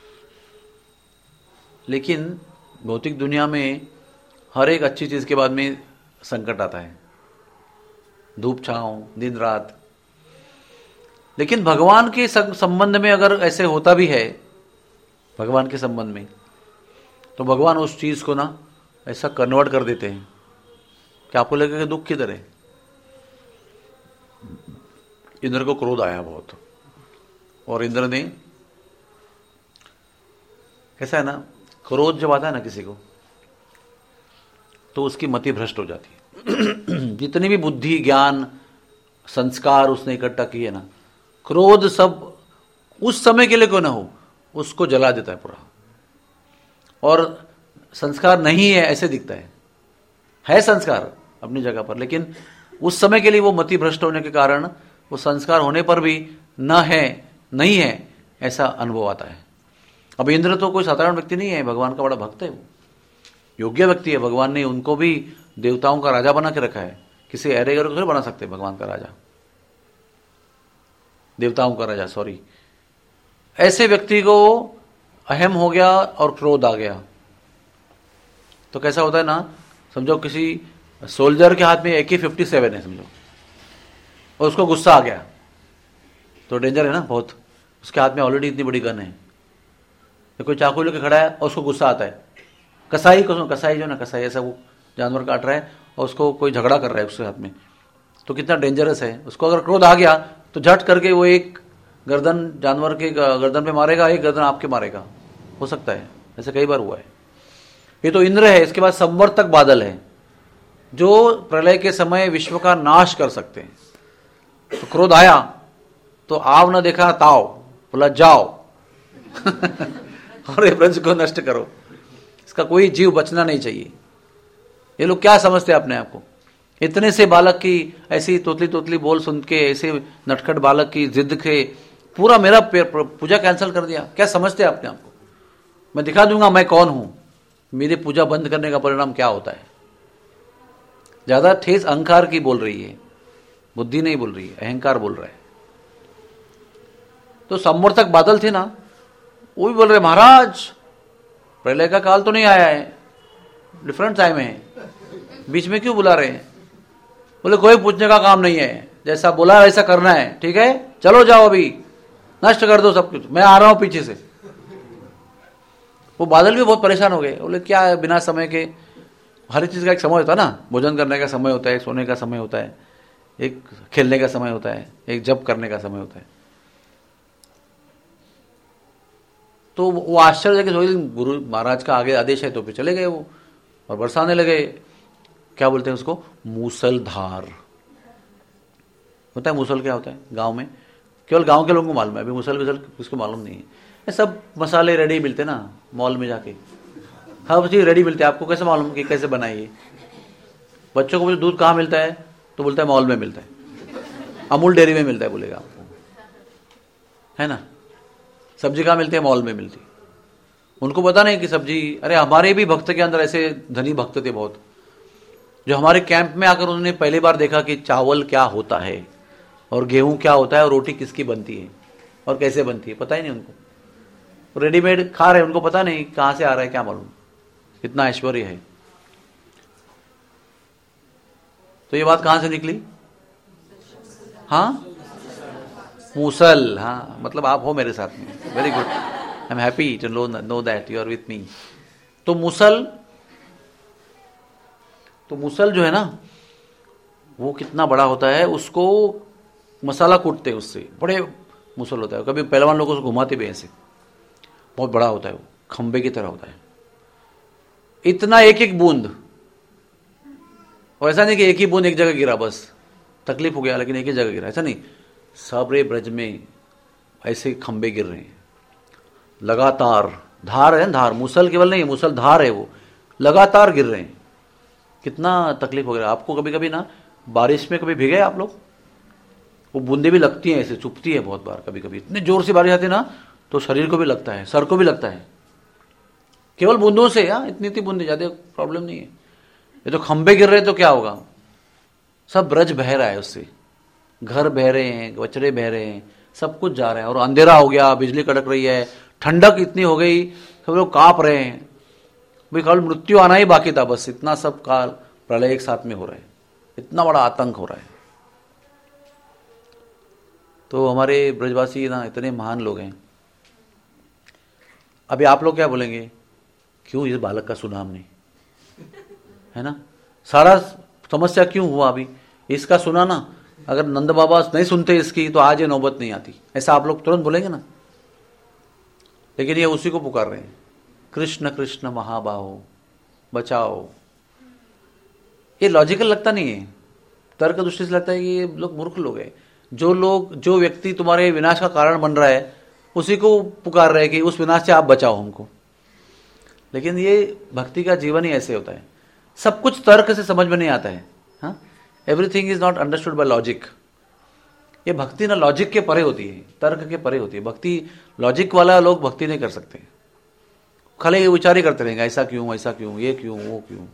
लेकिन भौतिक दुनिया में हर एक अच्छी चीज के बाद में संकट आता है, धूप छांव, दिन रात। लेकिन भगवान के संबंध में अगर ऐसे होता भी है, भगवान के संबंध में, तो भगवान उस चीज को ना ऐसा कन्वर्ट कर देते हैं कि आपको लगेगा कि दुख किधर है। इंद्र को क्रोध आया बहुत, और इंद्र ने, कैसा है ना, क्रोध जब आता है ना किसी को तो उसकी मति भ्रष्ट हो जाती है। जितनी भी बुद्धि, ज्ञान, संस्कार उसने इकट्ठा किए ना, क्रोध सब उस समय के लिए क्यों ना हो, उसको जला देता है पूरा। और संस्कार नहीं है ऐसे दिखता है, है संस्कार अपनी जगह पर, लेकिन उस समय के लिए वो मति भ्रष्ट होने के कारण वो संस्कार होने पर भी न है, नहीं है, ऐसा अनुभव आता है। अब इंद्र तो कोई साधारण व्यक्ति नहीं है, भगवान का बड़ा भक्त है, वो योग्य व्यक्ति है। भगवान ने उनको भी देवताओं का राजा बना के रखा है, किसी अरे गरे को थोड़ी बना सकते भगवान का राजा, देवताओं का राजा, सॉरी। ऐसे व्यक्ति को अहम हो गया और क्रोध आ गया तो कैसा होता है ना, समझो किसी सोल्जर के हाथ में ए के फिफ्टी सेवन है समझो, और उसको गुस्सा आ गया तो डेंजर है ना बहुत। उसके हाथ में ऑलरेडी इतनी बड़ी गन है, तो कोई चाकू लेके खड़ा है और उसको गुस्सा आता है, कसाई को, कसाई जो ना, कसाई ऐसा वो जानवर काट रहा है और उसको कोई झगड़ा कर रहा है उसके हाथ में, तो कितना डेंजरस है। उसको अगर क्रोध आ गया तो झट करके वो एक गर्दन जानवर के गर्दन पे मारेगा, एक गर्दन आपके मारेगा, हो सकता है, ऐसे कई बार हुआ है। ये तो इंद्र है, इसके बाद संवर्तक बादल है जो प्रलय के समय विश्व का नाश कर सकते हैं। तो क्रोध आया तो आव न देखा ताव, बोला जाओ और ये ब्रज को नष्ट करो, इसका कोई जीव बचना नहीं चाहिए। ये लोग क्या समझते हैं अपने आप को, इतने से बालक की ऐसी तोतली तोतली बोल सुन के, ऐसे नटखट बालक की जिद के पूरा मेरा पूजा कैंसिल कर दिया। क्या समझते हैं अपने आप को, मैं दिखा दूंगा मैं कौन हूं, मेरी पूजा बंद करने का परिणाम क्या होता है। ज्यादा ठेस अहंकार की बोल रही है, बुद्धि नहीं बोल रही है, अहंकार बोल रहा है। तो समर्थक बादल थे ना, वो भी बोल रहे महाराज प्रलय का काल तो नहीं आया है, डिफरेंट टाइम है, बीच में क्यों बुला रहे हैं। बोले कोई पूछने का काम नहीं है, जैसा बोला वैसा करना है, ठीक है, चलो जाओ अभी नष्ट कर दो सब कुछ, मैं आ रहा हूं पीछे से। वो बादल भी बहुत परेशान हो गए, बोले क्या है, बिना समय के, हर चीज का एक समय होता है ना, भोजन करने का समय होता है, सोने का समय होता है, एक खेलने का समय होता है, एक जप करने का समय होता है। तो वो आश्चर्य कि गुरु महाराज का आगे आदेश है, तो फिर चले गए वो और बरसाने लगे, क्या बोलते हैं उसको, मूसलधार होता है। मूसल क्या होता है गांव में, केवल गांव के लोगों को मालूम है, अभी मूसल विसल किसको मालूम नहीं है। ये सब मसाले रेडी मिलते ना मॉल में जाके, हर चीज रेडी मिलती है, आपको कैसे मालूम कि कैसे बनाइए। बच्चों को दूध कहाँ मिलता है, तो बोलता है मॉल में मिलता है, अमूल डेयरी में मिलता है बोलेगा आपको, है ना। सब्जी कहाँ मिलती है, मॉल में मिलती। उनको पता नहीं कि सब्जी, अरे हमारे भी भक्त के अंदर ऐसे धनी भक्त थे बहुत, जो हमारे कैंप में आकर उन्होंने पहली बार देखा कि चावल क्या होता है और गेहूं क्या होता है और रोटी किसकी बनती है और कैसे बनती है, पता ही नहीं उनको। रेडीमेड खा रहे हैं, उनको पता नहीं कहां से आ रहा है, क्या मालूम, इतना ऐश्वर्य है। तो ये बात कहां से निकली? हाँ, मूसल। हाँ, मतलब आप हो मेरे साथ में, very good, I am happy to know know that you are with me. तो मूसल, तो मूसल जो है ना वो कितना बड़ा होता है, उसको मसाला कूटते हैं उससे, बड़े मूसल होता है। कभी पहलवान लोग उसको घुमाते भी ऐसे, बहुत बड़ा होता है वो, खंबे की तरह होता है, इतना एक एक बूंद। और ऐसा नहीं कि एक ही बूंद एक जगह गिरा बस तकलीफ हो गया, लेकिन एक ही जगह गिरा, ऐसा नहीं, सबरे ब्रज में ऐसे खंबे गिर रहे हैं लगातार। धार है, धार, मूसल केवल नहीं, मूसल धार है, वो लगातार गिर रहे हैं। कितना तकलीफ हो गया आपको। कभी कभी ना बारिश में कभी भीगे आप लोग? वो बूंदे भी लगती हैं ऐसे, चुपती है बहुत बार, कभी कभी इतनी जोर से बारिश आती है ना तो शरीर को भी लगता है, सर को भी लगता है, केवल बूंदों से। यार इतनी इतनी बूंदे, ज्यादा प्रॉब्लम नहीं है। ये तो खंबे गिर रहे तो क्या होगा, सब ब्रज बह रहा है उससे, घर बह रहे हैं, बछड़े बह रहे हैं, सब कुछ जा रहा है। और अंधेरा हो गया, बिजली कड़क रही है, ठंडक इतनी हो गई, सब लोग कांप रहे हैं, भाई कल मृत्यु आना ही बाकी था बस। इतना सब काल प्रलय एक साथ में हो रहा है, इतना बड़ा आतंक हो रहा है। तो हमारे ब्रजवासी ना इतने महान लोग हैं। अभी आप लोग क्या बोलेंगे, क्यों इस बालक का सुना हमने, है ना, सारा समस्या क्यों हुआ अभी, इसका सुना ना, अगर नंद बाबा नहीं सुनते इसकी तो आज ये नौबत नहीं आती, ऐसा आप लोग तुरंत बोलेंगे ना। लेकिन ये उसी को पुकार रहे हैं, कृष्ण कृष्ण महाबाहो बचाओ। ये लॉजिकल लगता नहीं है, तर्क दृष्टि से लगता है कि ये लोग मूर्ख लोग हैं। जो लोग, जो व्यक्ति तुम्हारे विनाश का कारण बन रहा है उसी को पुकार रहे हैं कि उस विनाश से आप बचाओ हमको। लेकिन ये भक्ति का जीवन ही ऐसे होता है, सब कुछ तर्क से समझ में नहीं आता है। हाँ, everything is not understood by logic. ये भक्ति ना लॉजिक के परे होती है, तर्क के परे होती है। भक्ति लॉजिक वाला लोग भक्ति नहीं कर सकते, खाली ये विचार ही करते रहेंगे, ऐसा क्यों, ऐसा क्यों, ये क्यों, वो क्यों।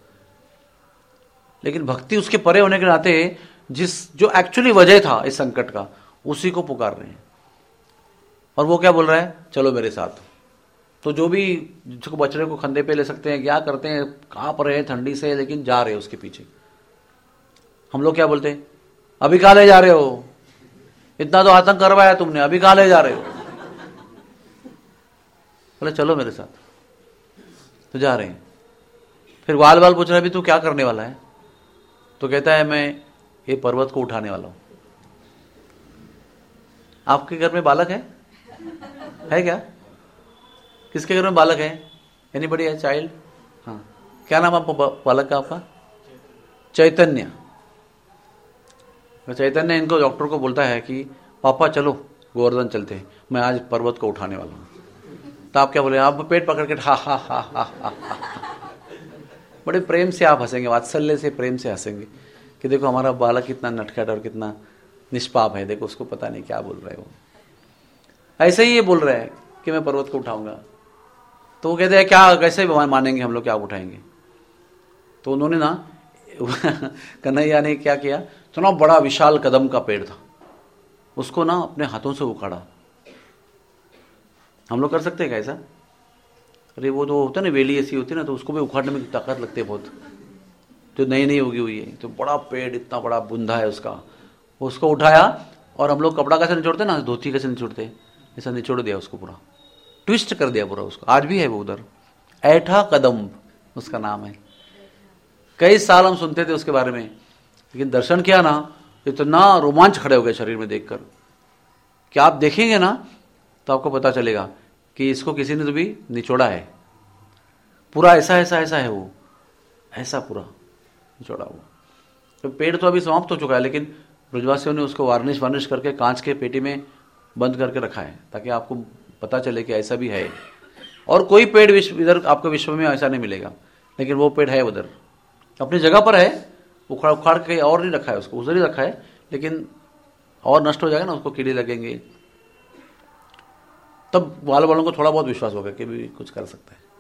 लेकिन भक्ति उसके परे होने के नाते जिस जो एक्चुअली वजह था इस संकट का, उसी को पुकार रहे हैं। और वो क्या बोल रहा है, चलो मेरे साथ। तो जो भी जिसको बछड़े को खंधे पे ले सकते हैं, क्या करते हैं, कांप रहे हैं ठंडी से, लेकिन जा रहे हैं उसके पीछे। हम लोग क्या बोलते हैं, अभी कहाँ ले जा रहे हो, इतना तो आतंक करवाया तुमने, अभी कहाँ ले जा रहे हो। बोले चलो मेरे साथ, तो जा रहे हैं। फिर वाल वाल पूछ रहा है, अभी तू क्या करने वाला है। तो कहता है मैं ये पर्वत को उठाने वाला हूं। आपके घर में बालक है है क्या, किसके घर में बालक है, एनीबडी है चाइल्ड। हाँ, क्या नाम आपका बालक का, आपका चैतन्य। चैतन्य इनको डॉक्टर को बोलता है कि पापा चलो गोवर्धन चलते हैं, मैं आज पर्वत को उठाने वाला हूं। तो आप क्या बोले, आप पेट पकड़ के हा हा हा हा हा बड़े प्रेम से आप हंसेंगे, वात्सल्य से प्रेम से हंसेंगे कि देखो हमारा बालक कितना नटखट और कितना निष्पाप है, देखो उसको पता नहीं क्या बोल रहा है वो। ऐसे ही ये बोल रहा है कि मैं पर्वत को उठाऊंगा। तो वो कहते हैं क्या, कैसे मानेंगे हम लोग क्या उठाएंगे। तो उन्होंने ना कन्हैया ने क्या किया, तो ना बड़ा विशाल कदम का पेड़ था, उसको ना अपने हाथों से उखाड़ा। हम लोग कर सकते हैं क्या ऐसा? अरे वो तो होता है ना, वेली ऐसी होती है ना, तो उसको भी उखाड़ने में ताकत लगती है बहुत, जो नई नई उगी हुई है। तो बड़ा पेड़, इतना बड़ा बुंदा है उसका, उसको उठाया। और हम लोग कपड़ा कैसे निचोड़ते ना, धोती कैसे निचोड़ते, ऐसा निचोड़ दिया उसको, पूरा ट्विस्ट कर दिया पूरा उसको। आज भी है वो उधर, ऐठा कदम उसका नाम है। कई साल हम सुनते थे उसके बारे में, लेकिन दर्शन किया ना, इतना रोमांच खड़े हो गए शरीर में देखकर कि आप देखेंगे ना तो आपको पता चलेगा कि इसको किसी ने तो भी निचोड़ा है पूरा, ऐसा ऐसा ऐसा है वो, ऐसा पूरा निचोड़ा हुआ। तो पेड़ तो अभी समाप्त हो चुका है, लेकिन ब्रजवासियों ने उसको वार्निश वार्निश करके कांच के पेटी में बंद करके रखा है, ताकि आपको पता चले कि ऐसा भी है। और कोई पेड़ विश्व इधर आपको विश्व में ऐसा नहीं मिलेगा, लेकिन वो पेड़ है उधर, अपनी जगह पर है, उखाड़ उखाड़ के और नहीं रखा है उसको, उधर ही रखा है, लेकिन और नष्ट हो जाएगा ना, उसको कीड़े लगेंगे, तब वाले वालों को थोड़ा बहुत विश्वास होगा कि भी कुछ कर सकता है।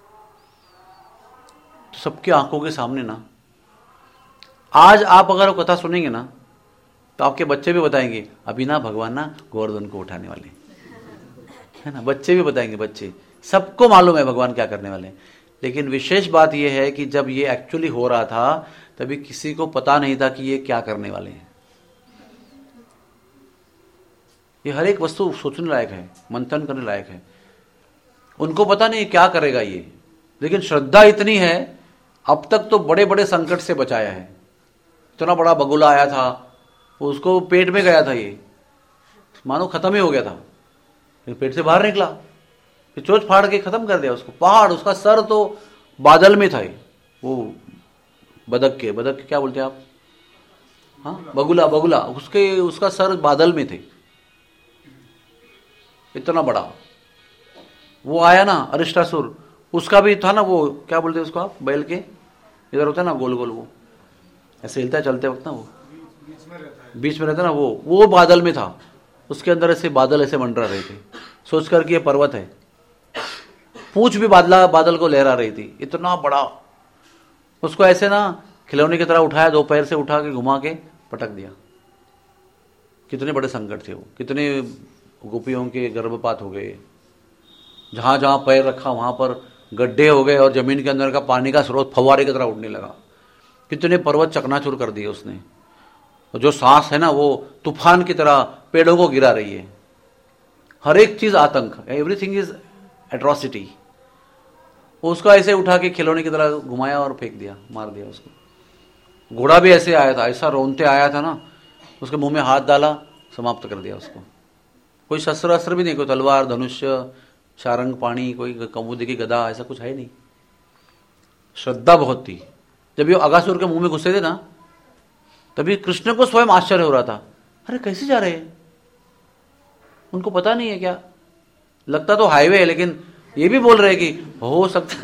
तो सबकी आंखों के सामने ना, आज आप अगर वो कथा सुनेंगे ना, तो आपके बच्चे भी बताएंगे अभी ना भगवान ना गोवर्धन को उठाने वाले। है ना, बच्चे भी बताएंगे, बच्चे सबको मालूम है भगवान क्या करने वाले हैं। लेकिन विशेष बात यह है कि जब ये एक्चुअली हो रहा था तभी किसी को पता नहीं था कि ये क्या करने वाले हैं। ये हर एक वस्तु सोचने लायक है, मंथन करने लायक है। उनको पता नहीं क्या करेगा ये, लेकिन श्रद्धा इतनी है, अब तक तो बड़े बड़े संकट से बचाया है। इतना बड़ा बगुला आया था, उसको पेट में गया था, ये मानो खत्म ही हो गया था, फिर पेट से बाहर निकला, फिर चोट फाड़ के खत्म कर दिया उसको। पहाड़, उसका सर तो बादल में था, वो बदक के, बदक के क्या बोलते हैं आप, हाँ बगुला, बगुला, उसके उसका सर बादल में थे, इतना बड़ा। वो आया ना अरिष्टासुर, उसका भी था ना, वो क्या बोलते हैं उसको आप, बैल के इधर होता है ना गोल गोल, वो ऐसे हिलता है चलते वक्त ना, वो बीच में रहता ना, वो वो बादल में था, उसके अंदर ऐसे बादल ऐसे मंडरा रहे थे, सोच कर कि ये पर्वत है। पूंछ भी बादला बादल को लहरा रही थी, इतना बड़ा। उसको ऐसे ना खिलौने की तरह उठाया, दो पैर से उठा के घुमा के पटक दिया। कितने बड़े संकट थे वो, कितने गोपियों के गर्भपात हो गए, जहां जहां पैर रखा वहां पर गड्ढे हो गए और जमीन के अंदर का पानी का स्रोत फव्वारे की तरह उड़ने लगा। कितने पर्वत चकनाचूर कर दिए उसने। और जो सांस है ना, वो तूफान की तरह पेड़ों को गिरा रही है। हर एक चीज आतंक, एवरीथिंग इज एट्रॉसिटी। उसको ऐसे उठा के खिलौने की तरह घुमाया और फेंक दिया, मार दिया उसको। घोड़ा भी ऐसे आया था, ऐसा रोनते आया था ना, उसके मुंह में हाथ डाला, समाप्त कर दिया उसको। कोई शस्त्र अस्त्र भी नहीं, कोई तलवार, धनुष्य, शारंग पाणी, कोई कौमुदी की गदा, ऐसा कुछ है नहीं। श्रद्धा बहुत थी। जब ये अगासुर के मुंह में घुसे थे ना, तभी कृष्ण को स्वयं आश्चर्य हो रहा था, अरे कैसे जा रहे हैं, उनको पता नहीं है क्या, लगता तो हाईवे है, लेकिन ये भी बोल रहे कि हो सकता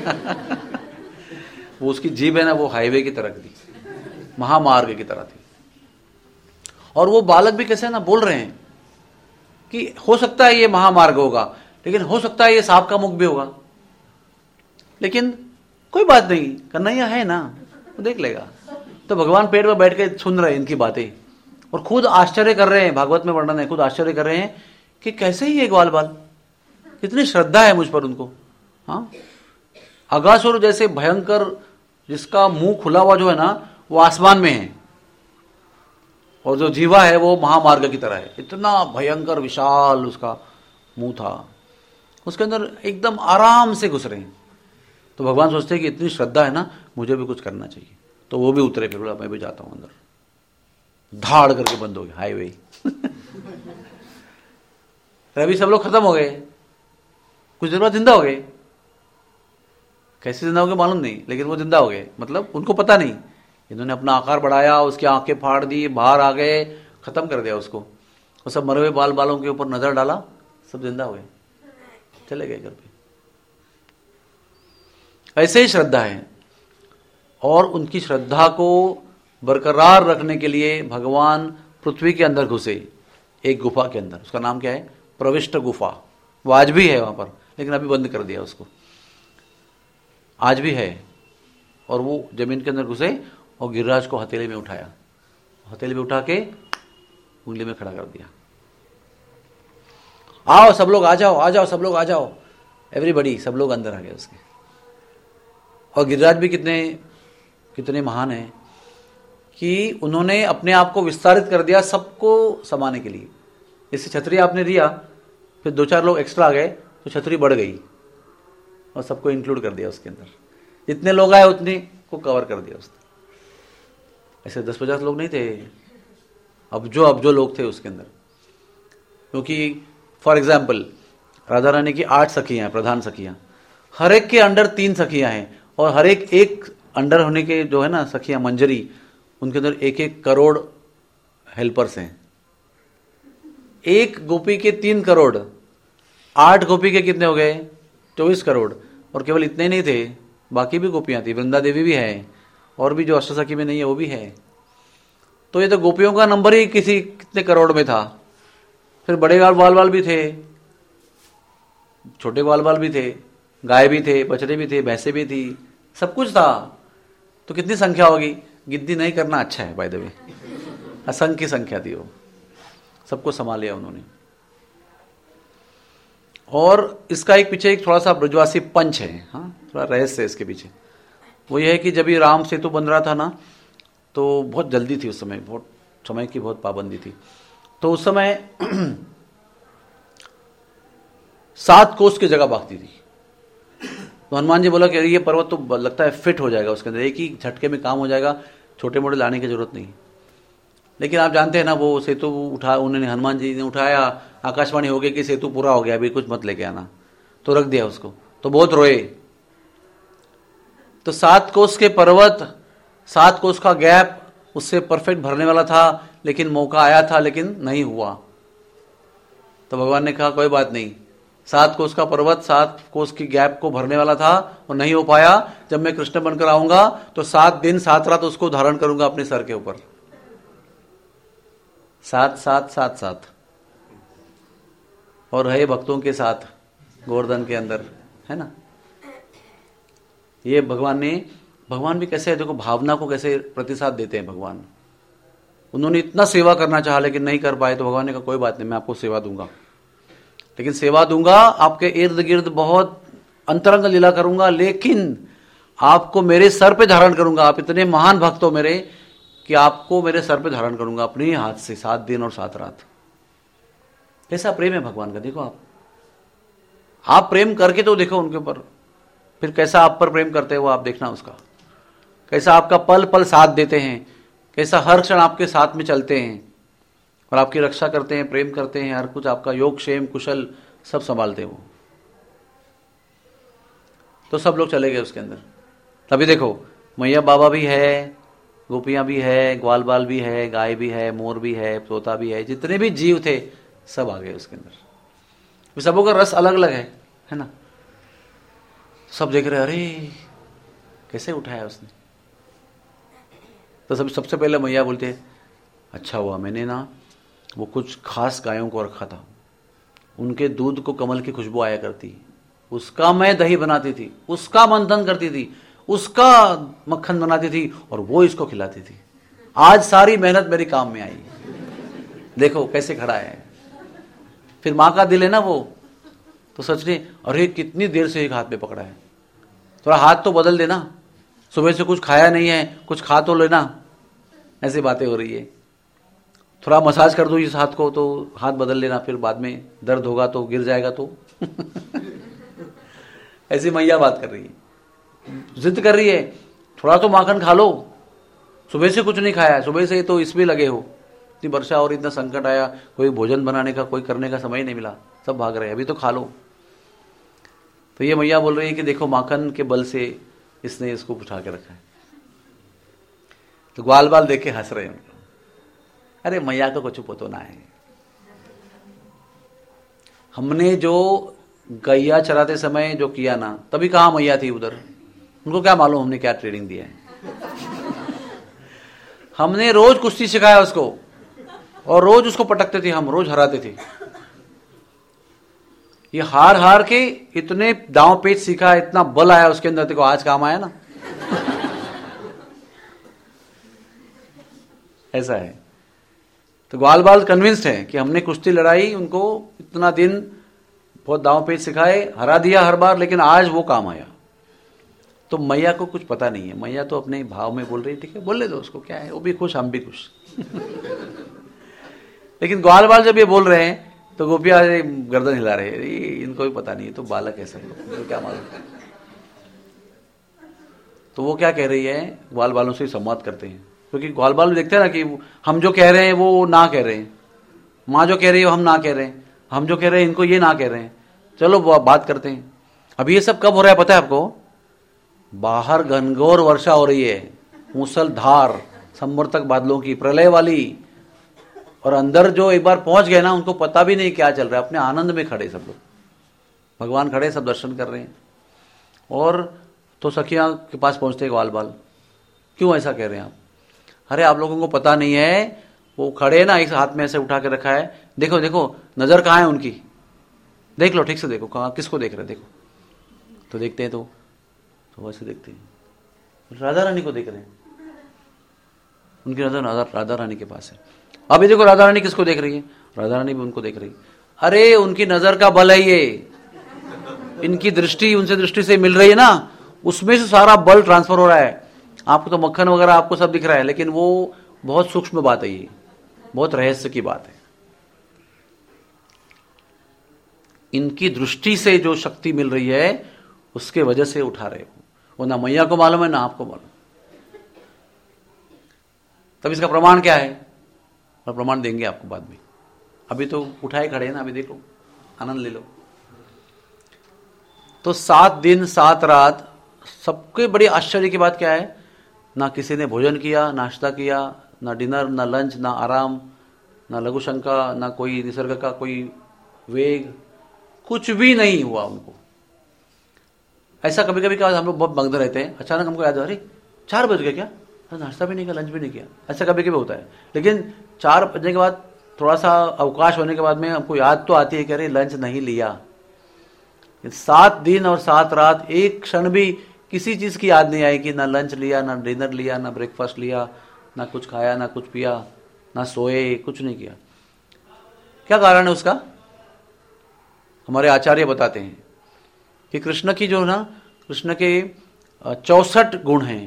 वो उसकी जीभ है ना, वो हाईवे की तरह थी, महामार्ग की तरह थी। और वो बालक भी कैसे ना बोल रहे हैं कि हो सकता है ये महामार्ग होगा, लेकिन हो सकता है ये सांप का मुख भी होगा, लेकिन कोई बात नहीं, कन्हैया है ना, वो देख लेगा। तो भगवान पेड़ पर बैठ के सुन रहे हैं इनकी बातें, और खुद आश्चर्य कर रहे हैं। भागवत में वर्णन है, खुद आश्चर्य कर रहे हैं कि कैसे ही ये ग्वाल बाल, कितनी श्रद्धा है मुझ पर उनको। हाँ, अगासुर जैसे भयंकर, जिसका मुंह खुला हुआ जो है ना, वो आसमान में है, और जो जीवा है वो महामार्ग की तरह है। इतना भयंकर विशाल उसका मुंह था, उसके अंदर एकदम आराम से घुस रहे हैं। तो भगवान सोचते हैं कि इतनी श्रद्धा है ना, मुझे भी कुछ करना चाहिए। तो वो भी उतरे, फिर बोला मैं भी जाता हूं अंदर। धाड़ करके बंद हो गया हाईवे। अभी सब लोग खत्म हो गए, कुछ देर बाद जिंदा हो गए। कैसे जिंदा हो गए मालूम नहीं, लेकिन वो जिंदा हो गए, मतलब उनको पता नहीं। इन्होंने अपना आकार बढ़ाया, उसकी आंखें फाड़ दी, बाहर आ गए, खत्म कर दिया उसको। वो सब मरे हुए बाल बालों के ऊपर नजर डाला, सब जिंदा हो गए, चले गए घर पे। ऐसे ही श्रद्धा है। और उनकी श्रद्धा को बरकरार रखने के लिए भगवान पृथ्वी के अंदर घुसे, एक गुफा के अंदर। उसका नाम क्या है, प्रविष्ट गुफा। वो आज भी है वहां पर, लेकिन अभी बंद कर दिया उसको। आज भी है। और वो जमीन के अंदर घुसे और गिरिराज को हथेली में उठाया, हथेली में उठा के उंगली में खड़ा कर दिया। आओ सब लोग आ जाओ, आ जाओ सब लोग आ जाओ, एवरीबडी, सब लोग अंदर आ गए उसके। और गिरिराज भी कितने कितने महान हैं कि उन्होंने अपने आप को विस्तारित कर दिया सबको समाने के लिए। जैसे छतरी आपने दिया, फिर दो चार लोग एक्स्ट्रा आ गए तो छतरी बढ़ गई और सबको इंक्लूड कर दिया उसके अंदर। जितने लोग आए उतने को कवर कर दिया उसने। ऐसे दस पचास लोग नहीं थे, अब जो अब जो लोग थे उसके अंदर। क्योंकि फॉर एग्जाम्पल राधा रानी की आठ सखियां हैं, प्रधान सखियां, हर एक के अंडर तीन सखियां हैं, और हर एक एक अंडर होने के जो है ना सखियां मंजरी, उनके अंदर एक एक करोड़ हेल्पर्स हैं। एक गोपी के तीन करोड़, आठ गोपी के कितने हो गए, चौबीस करोड़। और केवल इतने नहीं थे, बाकी भी गोपियां थी, वृंदा देवी भी है, और भी जो अष्टसखी में नहीं है वो भी है। तो ये तो गोपियों का नंबर ही किसी कितने करोड़ में था। फिर बड़े बाल बाल बाल भी थे, छोटे बाल बाल भी थे, गाय भी थे, बछड़े भी थे, भैंसे भी थी, सब कुछ था। तो कितनी संख्या होगी, गिनती नहीं करना अच्छा है बाय द वे। असंख्य संख्या थी वो, सबको संभाल लिया उन्होंने। और इसका एक पीछे एक थोड़ा सा ब्रजवासी पंच है, हाँ, थोड़ा रहस्य है इसके पीछे। वो ये है कि जब ये राम सेतु बन रहा था ना, तो बहुत जल्दी थी उस समय, बहुत समय की बहुत पाबंदी थी। तो उस समय सात कोस की जगह बाकी थी। तो हनुमान जी बोला कि ये पर्वत तो लगता है फिट हो जाएगा उसके अंदर, एक ही झटके में काम हो जाएगा, छोटे मोटे लाने की जरूरत नहीं। लेकिन आप जानते हैं ना, वो सेतु उठा उन्होंने हनुमान जी ने उठाया, आकाशवाणी हो गई कि सेतु पूरा हो गया, अभी कुछ मत लेके आना, तो रख दिया उसको। तो बहुत रोए। तो सात कोस के पर्वत, सात कोस का गैप उससे परफेक्ट भरने वाला था, लेकिन मौका आया था लेकिन नहीं हुआ। तो भगवान ने कहा कोई बात नहीं, सात कोस का पर्वत सात कोस की गैप को भरने वाला था और नहीं हो पाया। जब मैं कृष्ण बनकर आऊंगा तो सात दिन सात रात उसको धारण करूंगा अपने सर के ऊपर। सात सात सात सात और रहे भक्तों के साथ गोवर्धन के अंदर, है ना। ये भगवान ने, भगवान भी कैसे है देखो, भावना को कैसे प्रतिसाद देते हैं भगवान। उन्होंने इतना सेवा करना चाहा लेकिन नहीं कर पाए, तो भगवान ने कहा कोई बात नहीं, मैं आपको सेवा दूंगा, लेकिन सेवा दूंगा आपके इर्द गिर्द बहुत अंतरंग लीला करूंगा, लेकिन आपको मेरे सर पे धारण करूंगा। आप इतने महान भक्त हो मेरे कि आपको मेरे सर पे धारण करूंगा अपने हाथ से, सात दिन और सात रात। कैसा प्रेम है भगवान का, देखो आप आप प्रेम करके तो देखो उनके ऊपर, फिर कैसा आप पर प्रेम करते हैं वो आप देखना उसका, कैसा आपका पल पल साथ देते हैं, कैसा हर क्षण आपके साथ में चलते हैं और आपकी रक्षा करते हैं, प्रेम करते हैं, हर कुछ आपका योग क्षेम कुशल सब संभालते हैं वो। तो सब लोग चले गए उसके अंदर। तभी देखो मैया बाबा भी है, गोपियां भी है, ग्वाल बाल भी है, गाय भी है, मोर भी है, तोता भी है, जितने भी जीव थे सब आ गए उसके अंदर। सबों का रस अलग अलग है, है ना। सब देख रहे, अरे कैसे उठाया उसने। तो सब सबसे पहले मैया बोलते अच्छा हुआ मैंने ना वो कुछ खास गायों को रखा था, उनके दूध को कमल की खुशबू आया करती, उसका मैं दही बनाती थी, उसका मंथन करती थी, उसका मक्खन बनाती थी और वो इसको खिलाती थी। आज सारी मेहनत मेरी काम में आई, देखो कैसे खड़ा है। फिर माँ का दिल है ना वो, तो सच नहीं, अरे कितनी देर से एक हाथ में पकड़ा है, थोड़ा हाथ तो बदल देना, सुबह से कुछ खाया नहीं है, कुछ खा तो लेना। ऐसी बातें हो रही है, थोड़ा मसाज कर दो इस हाथ को तो हाथ बदल लेना, फिर बाद में दर्द होगा तो गिर जाएगा तो ऐसी मैया बात कर रही है, जिद कर रही है, थोड़ा तो माखन खा लो, सुबह से कुछ नहीं खाया है, सुबह से तो इसमें लगे हो, इतनी वर्षा और इतना संकट आया, कोई भोजन बनाने का कोई करने का समय नहीं मिला, सब भाग रहे हैं, अभी तो खा लो। तो ये मैया बोल रही है कि देखो माखन के बल से इसने इसको उठा के रखा है। तो ग्वाल बाल देख के हंस रहे हैं, अरे मैया को कुछ पतो ना है। हमने जो गैया चराते समय जो किया ना, तभी कहाँ मैया थी उधर, उनको क्या मालूम हमने क्या ट्रेनिंग दिया है। हमने रोज कुश्ती सिखाया उसको और रोज उसको पटकते थे, हम रोज हराते थे। ये हार हार के इतने दांव पेच सीखा, इतना बल आया उसके अंदर, देखो आज काम आया ना। ऐसा है। तो ग्वाल बाल कन्विंस्ड है कि हमने कुश्ती लड़ाई, उनको इतना दिन बहुत दांव पेच सिखाए, हरा दिया हर बार, लेकिन आज वो काम आया। तो मैया को कुछ पता नहीं है, मैया तो अपने भाव में बोल रही, ठीक है बोलने दो उसको, क्या है, वो भी खुश हम भी खुश। लेकिन ग्वाल बाल जब ये बोल रहे हैं तो गोपियां गर्दन हिला रहे हैं, इनको भी पता नहीं है, तो बालक ऐसा है तो क्या मालूम। तो वो क्या कह रही है, ग्वाल बालों से संवाद करते हैं, क्योंकि ग्वाल बाल देखते हैं ना कि हम जो कह रहे हैं वो ना कह रहे हैं, माँ जो कह रही है हम ना कह रहे हैं, हम जो कह रहे हैं इनको ये ना कह रहे हैं, चलो बात करते हैं। अभी ये सब कब हो रहा है पता है आपको, बाहर घनघोर वर्षा हो रही है, मूसलधार संवर्तक बादलों की, प्रलय वाली, और अंदर जो एक बार पहुंच गए ना उनको पता भी नहीं क्या चल रहा है, अपने आनंद में खड़े सब लोग, भगवान खड़े, सब दर्शन कर रहे हैं। और तो सखियां के पास पहुंचते ग्वाल बाल, क्यों ऐसा कह रहे हैं आप, अरे आप लोगों को पता नहीं है, वो खड़े ना एक हाथ में ऐसे उठा के रखा है, देखो देखो नजर कहाँ है उनकी, देख लो ठीक से देखो, कहाँ किसको देख रहे, देखो। तो देखते हैं तो तो वैसे देखते हैं, राधा रानी को देख रहे हैं, उनकी नजर राधा राधा रानी के पास है। अभी देखो राधा रानी किसको देख रही है, राधा रानी भी उनको देख रही है। अरे उनकी नजर का बल है ये, इनकी दृष्टि उनसे दृष्टि से मिल रही है ना, उसमें से सारा बल ट्रांसफर हो रहा है। आपको तो मक्खन वगैरह आपको सब दिख रहा है, लेकिन वो बहुत सूक्ष्म बात है, ये बहुत रहस्य की बात है। इनकी दृष्टि से जो शक्ति मिल रही है उसके वजह से उठा रहे हो, वो ना मैया को मालूम है ना आपको मालूम। तब इसका प्रमाण क्या है, और प्रमाण देंगे आपको बाद में। अभी तो उठाए खड़े हैं ना, अभी देखो, आनंद ले लो। तो सात दिन सात रात, सबके बड़ी आश्चर्य की बात क्या है, ना किसी ने भोजन किया, नाश्ता किया, ना डिनर, ना लंच, ना आराम, ना लघु शंका, ना कोई निसर्ग का कोई वेग, कुछ भी नहीं हुआ उनको। ऐसा कभी कभी क्या हम लोग बहुत मग्न रहते हैं, अचानक हमको याद है अरे चार बज गए क्या, नाश्ता भी नहीं किया, लंच भी नहीं किया, ऐसा कभी कभी होता है। लेकिन चार बजने के बाद थोड़ा सा अवकाश होने के बाद में हमको याद तो आती है कि अरे लंच नहीं लिया। सात दिन और सात रात एक क्षण भी किसी चीज की याद नहीं आई कि ना लंच लिया, ना डिनर लिया, ना ब्रेकफास्ट लिया, ना कुछ खाया, ना कुछ पिया, ना सोए, कुछ नहीं किया। क्या कारण है उसका? हमारे आचार्य बताते हैं कि कृष्ण की जो ना, कृष्ण के चौसठ गुण हैं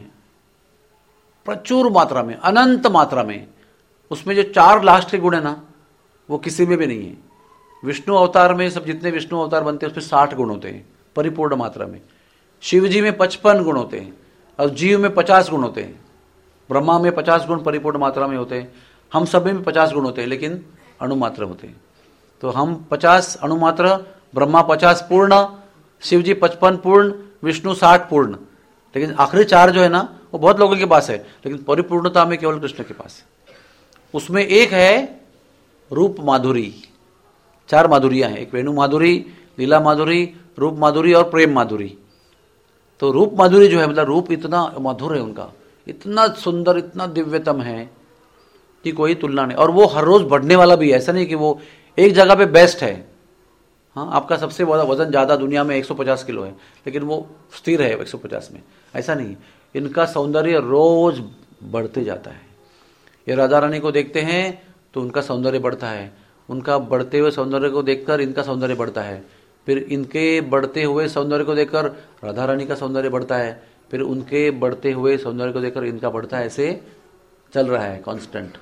प्रचुर मात्रा में, अनंत मात्रा में। उसमें जो चार लास्ट के गुण है ना, वो किसी में भी नहीं है। विष्णु अवतार में सब जितने विष्णु अवतार बनते हैं उसमें साठ गुण होते हैं परिपूर्ण मात्रा में। शिव जी में पचपन गुण होते हैं, और जीव में पचास गुण होते हैं। ब्रह्मा में पचास गुण परिपूर्ण मात्रा में होते हैं, हम सब में पचास गुण होते हैं, लेकिन अणुमात्र होते हैं। तो हम पचास अणुमात्र, ब्रह्मा पचास पूर्ण, शिव जी पचपन पूर्ण, विष्णु साठ पूर्ण। लेकिन आखिरी चार जो है ना, वो बहुत लोगों के पास है, लेकिन परिपूर्णता में केवल कृष्ण के पास है। उसमें एक है रूप माधुरी, चार माधुरियां हैं, एक वेणु माधुरी, लीला माधुरी, रूप माधुरी और प्रेम माधुरी। तो रूप माधुरी जो है, मतलब रूप इतना मधुर है उनका, इतना सुंदर, इतना दिव्यतम है कि कोई तुलना नहीं। और वो हर रोज बढ़ने वाला भी है, ऐसा नहीं कि वो एक जगह पे बेस्ट है। हाँ, आपका सबसे बड़ा वजन ज्यादा दुनिया में एक सौ पचास किलो है, लेकिन वो स्थिर है एक सौ पचास में, ऐसा नहीं। इनका सौंदर्य रोज बढ़ते जाता है। ये राधा रानी को देखते हैं तो उनका सौंदर्य बढ़ता है, उनका बढ़ते हुए सौंदर्य को देखकर इनका सौंदर्य बढ़ता है, फिर इनके बढ़ते हुए सौंदर्य को देखकर राधा रानी का सौंदर्य बढ़ता है, फिर उनके बढ़ते हुए सौंदर्य को देखकर इनका बढ़ता है। ऐसे चल रहा है कांस्टेंट।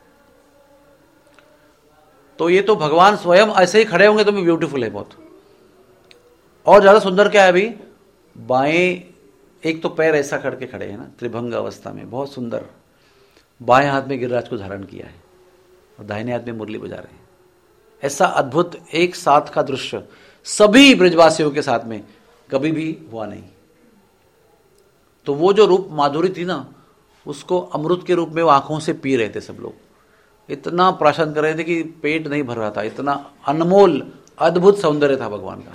तो ये तो भगवान स्वयं ऐसे ही खड़े होंगे तो भी ब्यूटीफुल है बहुत। और ज्यादा सुंदर क्या है अभी, बाएं एक तो पैर ऐसा करके खड़े हैं ना, त्रिभंग अवस्था में, बहुत सुंदर। बाएं हाथ में गिरिराज को धारण किया है और दाहिने हाथ में मुरली बजा रहे हैं। ऐसा अद्भुत एक साथ का दृश्य सभी ब्रजवासियों के साथ में कभी भी हुआ नहीं। तो वो जो रूप माधुरी थी ना, उसको अमृत के रूप में वो आंखों से पी रहे थे सब लोग। इतना प्राशन कर रहे थे कि पेट नहीं भर रहा था, इतना अनमोल अद्भुत सौंदर्य था भगवान का।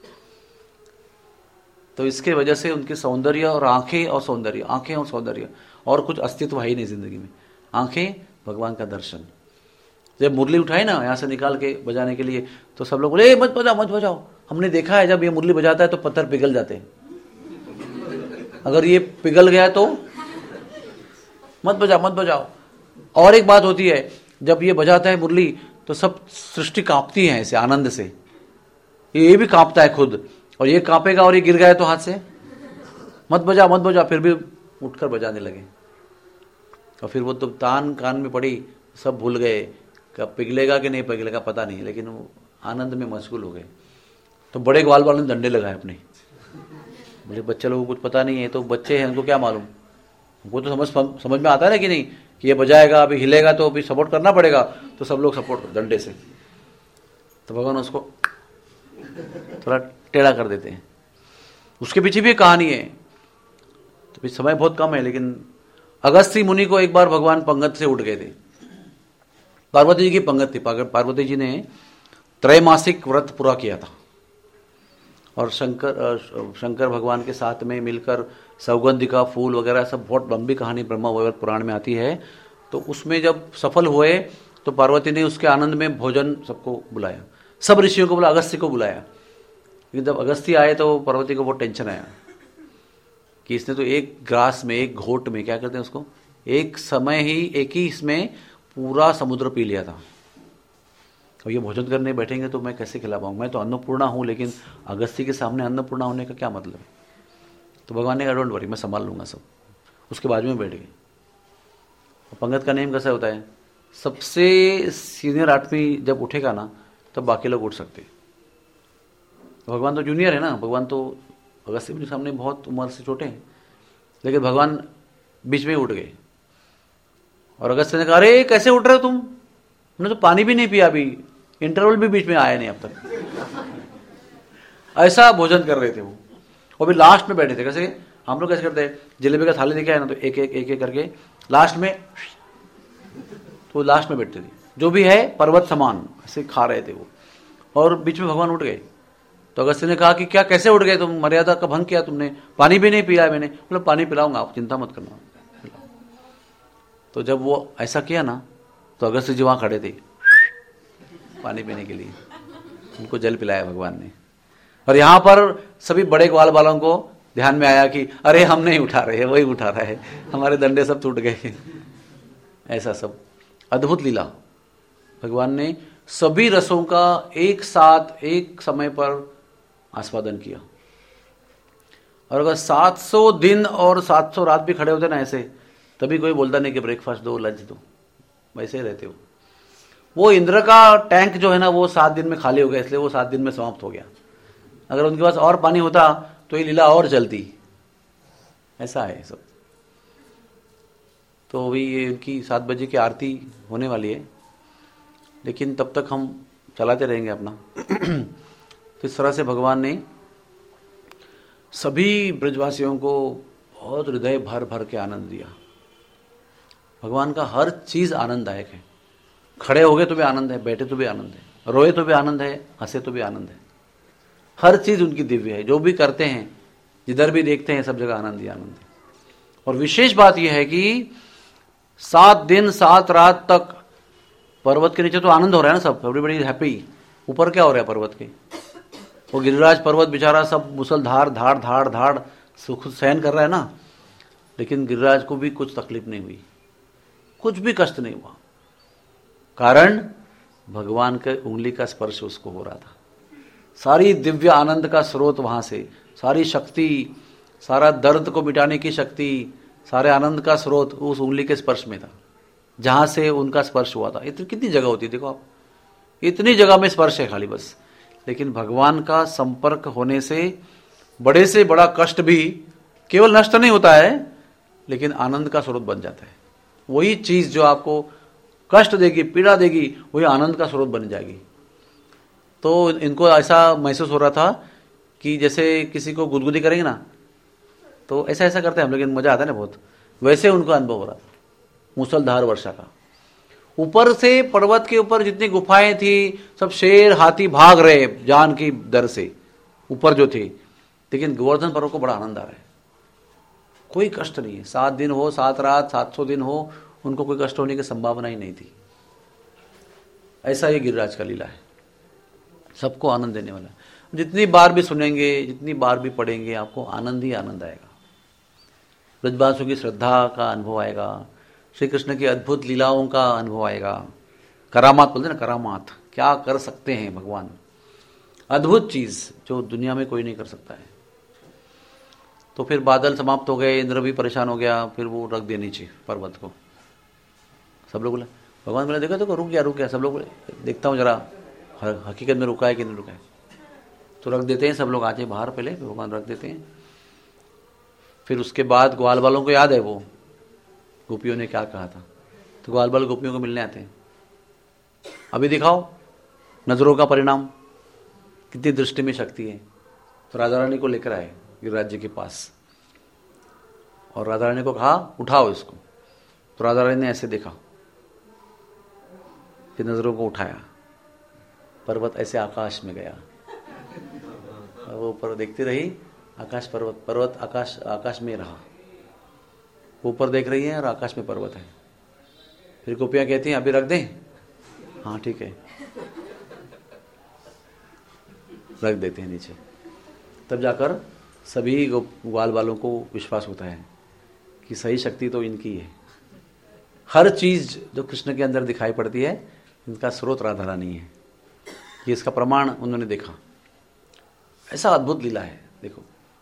तो इसके वजह से उनके सौंदर्य और आंखें और सौंदर्य, आंखें और सौंदर्य, और कुछ अस्तित्व है ही नहीं जिंदगी में। आंखें, भगवान का दर्शन। जब मुरली उठाए ना यहाँ से निकाल के बजाने के लिए, तो सब लोग बोले मत बजाओ मत बजाओ। हमने देखा है जब ये मुरली बजाता है तो पत्थर पिघल जाते हैं, अगर ये पिघल गया तो मत बजाओ मत बजाओ। और एक बात होती है, जब ये बजाता है मुरली तो सब सृष्टि कांपती है ऐसे आनंद से, ये भी कांपता है खुद, और ये कांपेगा और ये गिर गया तो हाथ से मत बजा मत बजा, फिर भी उठकर बजाने लगे। और फिर वो तो तान कान में पड़ी, सब भूल गए, कब पिघलेगा कि नहीं पिघलेगा पता नहीं, लेकिन वो आनंद में मशगूल हो गए। तो बड़े ग्वाल वालों ने डंडे लगाए अपने, बोले बच्चे लोगों को कुछ पता नहीं है, तो बच्चे हैं उनको क्या मालूम, उनको तो समझ समझ में आता है ना कि नहीं कि ये बजाएगा, अभी हिलेगा तो अभी सपोर्ट करना पड़ेगा, तो सब लोग सपोर्ट डंडे से। तो भगवान उसको थोड़ा टेढ़ा कर देते हैं। उसके पीछे भी कहानी है, तो भी समय बहुत कम है, लेकिन अगस्त्य मुनि को एक बार भगवान पंगत से उठ गए थे। पार्वती जी की पंगत थी, पार्वती जी ने त्रैमासिक व्रत पूरा किया था, और शंकर शंकर भगवान के साथ में मिलकर सौगंधि का फूल वगैरह सब, बहुत लंबी कहानी ब्रह्मा वैवर्त पुराण में आती है। तो उसमें जब सफल हुए तो पार्वती ने उसके आनंद में भोजन सबको बुलाया, सब ऋषियों को बुला, अगस्त्य को बुलाया। लेकिन जब अगस्त्य आए तो पार्वती को बहुत टेंशन आया कि इसने तो एक ग्रास में, एक घोट में, क्या कहते हैं उसको, एक समय ही एक ही इसमें पूरा समुद्र पी लिया था। और ये भोजन करने बैठेंगे तो मैं कैसे खिला पाऊँ, मैं तो अन्नपूर्णा हूँ, लेकिन अगस्त्य के सामने अन्नपूर्णा होने का क्या मतलब है। तो भगवान ने कहा डोंट वरी, मैं संभाल लूँगा सब। उसके बाजू में बैठ गए। पंगत का नियम कैसा होता है, सबसे सीनियर आदमी जब उठेगा ना तब बाकी लोग उठ सकते। भगवान तो जूनियर है ना, भगवान तो अगस्त्य के सामने बहुत उम्र से छोटे हैं, लेकिन भगवान बीच में ही उठ गए। और अगस्त्य ने कहा अरे कैसे उठ रहे हो तुम, हमने तो पानी भी नहीं पिया, अभी इंटरवल भी बीच में आया नहीं अब तक। ऐसा भोजन कर रहे थे वो, और भी लास्ट में बैठे थे। कैसे हम लोग कैसे करते हैं, जलेबी का थाली लेके आए ना तो एक एक एक एक करके लास्ट में, तो लास्ट में बैठते थे। जो भी है पर्वत समान ऐसे खा रहे थे वो, और बीच में भगवान उठ गए। तो अगस्त्य ने कहा कि क्या कैसे उठ गए तुम, मर्यादा का भंग किया तुमने, पानी भी नहीं पिया मैंने। मतलब पानी पिलाऊंगा, आप चिंता मत करना। तो जब वो ऐसा किया ना तो अगस्त्य जी वहां खड़े थे पानी पीने के लिए, उनको जल पिलाया भगवान ने। और यहां पर सभी बड़े ग्वाल वालों को ध्यान में आया कि अरे हम नहीं उठा रहे, वही उठा रहा है, हमारे डंडे सब टूट गए। ऐसा सब अद्भुत लीला भगवान ने सभी रसों का एक साथ एक समय पर आस्वादन किया। और अगर सात सौ दिन और सात सौ रात भी खड़े होते ना ऐसे, तभी कोई बोलता नहीं कि ब्रेकफास्ट दो, लंच दो, वैसे ही रहते हो। वो इंद्र का टैंक जो है ना वो सात दिन में खाली हो गया, इसलिए वो सात दिन में समाप्त हो गया। अगर उनके पास और पानी होता तो ये लीला और चलती। ऐसा है सब। तो अभी ये उनकी सात बजे की आरती होने वाली है, लेकिन तब तक हम चलाते रहेंगे अपना। तो इस तरह से भगवान ने सभी ब्रजवासियों को बहुत हृदय भर भर के आनंद दिया। भगवान का हर चीज आनंददायक है। खड़े हो गए तो भी आनंद है, बैठे तो भी आनंद है, रोए तो भी आनंद है, हंसे तो भी आनंद है। हर चीज उनकी दिव्य है। जो भी करते हैं, जिधर भी देखते हैं, सब जगह आनंद ही आनंद है। और विशेष बात यह है कि सात दिन सात रात तक पर्वत के नीचे तो आनंद हो रहा है ना, सब एवरीबॉडी हैप्पी। ऊपर क्या हो रहा है पर्वत के, वो गिरिराज पर्वत बेचारा सब मुसलधार धाड़ धाड़ धाड़ सुख सहन कर रहा है ना, लेकिन गिरिराज को भी कुछ तकलीफ नहीं हुई, कुछ भी कष्ट नहीं हुआ। कारण भगवान के उंगली का स्पर्श उसको हो रहा था। सारी दिव्य आनंद का स्रोत वहां से, सारी शक्ति, सारा दर्द को मिटाने की शक्ति, सारे आनंद का स्रोत उस उंगली के स्पर्श में था, जहां से उनका स्पर्श हुआ था। इतनी कितनी जगह होती, देखो आप, इतनी जगह में स्पर्श है खाली बस। लेकिन भगवान का संपर्क होने से बड़े से बड़ा कष्ट भी केवल नष्ट नहीं होता है, लेकिन आनंद का स्रोत बन जाता है। वही चीज जो आपको कष्ट देगी, पीड़ा देगी, वही आनंद का स्रोत बन जाएगी। तो इनको ऐसा महसूस हो रहा था कि जैसे किसी को गुदगुदी करेंगे ना, तो ऐसा ऐसा करते हैं हम, लेकिन मजा आता है ना बहुत, वैसे उनको अनुभव हो रहा था मूसलधार वर्षा का। ऊपर से पर्वत के ऊपर जितनी गुफाएं थी, सब शेर हाथी भाग रहे जान की दर से ऊपर जो थे, लेकिन गोवर्धन पर्वत को बड़ा आनंद आ रहा है, कोई कष्ट नहीं है। सात दिन हो, सात रात, सात सौ दिन हो, उनको कोई कष्ट होने की संभावना ही नहीं थी। ऐसा ये गिरिराज का लीला है, सबको आनंद देने वाला। जितनी बार भी सुनेंगे, जितनी बार भी पढ़ेंगे, आपको आनंद ही आनंद आएगा। ब्रजवासियों की श्रद्धा का अनुभव आएगा, श्री कृष्ण की अद्भुत लीलाओं का अनुभव आएगा। करामात बोलते ना, करामात, क्या कर सकते हैं भगवान, अद्भुत चीज जो दुनिया में कोई नहीं कर सकता है। तो फिर बादल समाप्त हो गए, इंद्र भी परेशान हो गया, फिर वो रख दिया नीचे पर्वत को। सब लोग बोले, भगवान बोले देखो देखो रुक गया रुक गया। सब लोग बोले देखता हूँ जरा हकीकत में रुका है कि नहीं रुका है। तो रख देते हैं सब लोग, आते बाहर, पहले भगवान रख देते हैं। फिर उसके बाद ग्वाल वालों को याद है वो गोपियों ने क्या कहा था, तो ग्वाल बाल गोपियों को मिलने आते हैं, अभी दिखाओ नजरों का परिणाम, कितनी दृष्टि में शक्ति है। तो राधा रानी को लेकर आए गिरिराज जी के पास, और राधा रानी को कहा उठाओ इसको। तो राधा रानी ने ऐसे देखा, फिर नजरों को उठाया, पर्वत ऐसे आकाश में गया, वो ऊपर देखती रही, आकाश पर्वत, पर्वत आकाश, आकाश में रहा। ऊपर देख रही है और आकाश में पर्वत है। फिर गोपियां कहती हैं अभी रख दें, हाँ ठीक है, रख देते हैं नीचे। तब जाकर सभी ग्वाल वालों को विश्वास होता है कि सही शक्ति तो इनकी है। हर चीज जो कृष्ण के अंदर दिखाई पड़ती है, इनका स्रोत राधा रानी है। ये इसका प्रमाण उन्होंने देखा। ऐसा अद्भुत लीला है। देखो,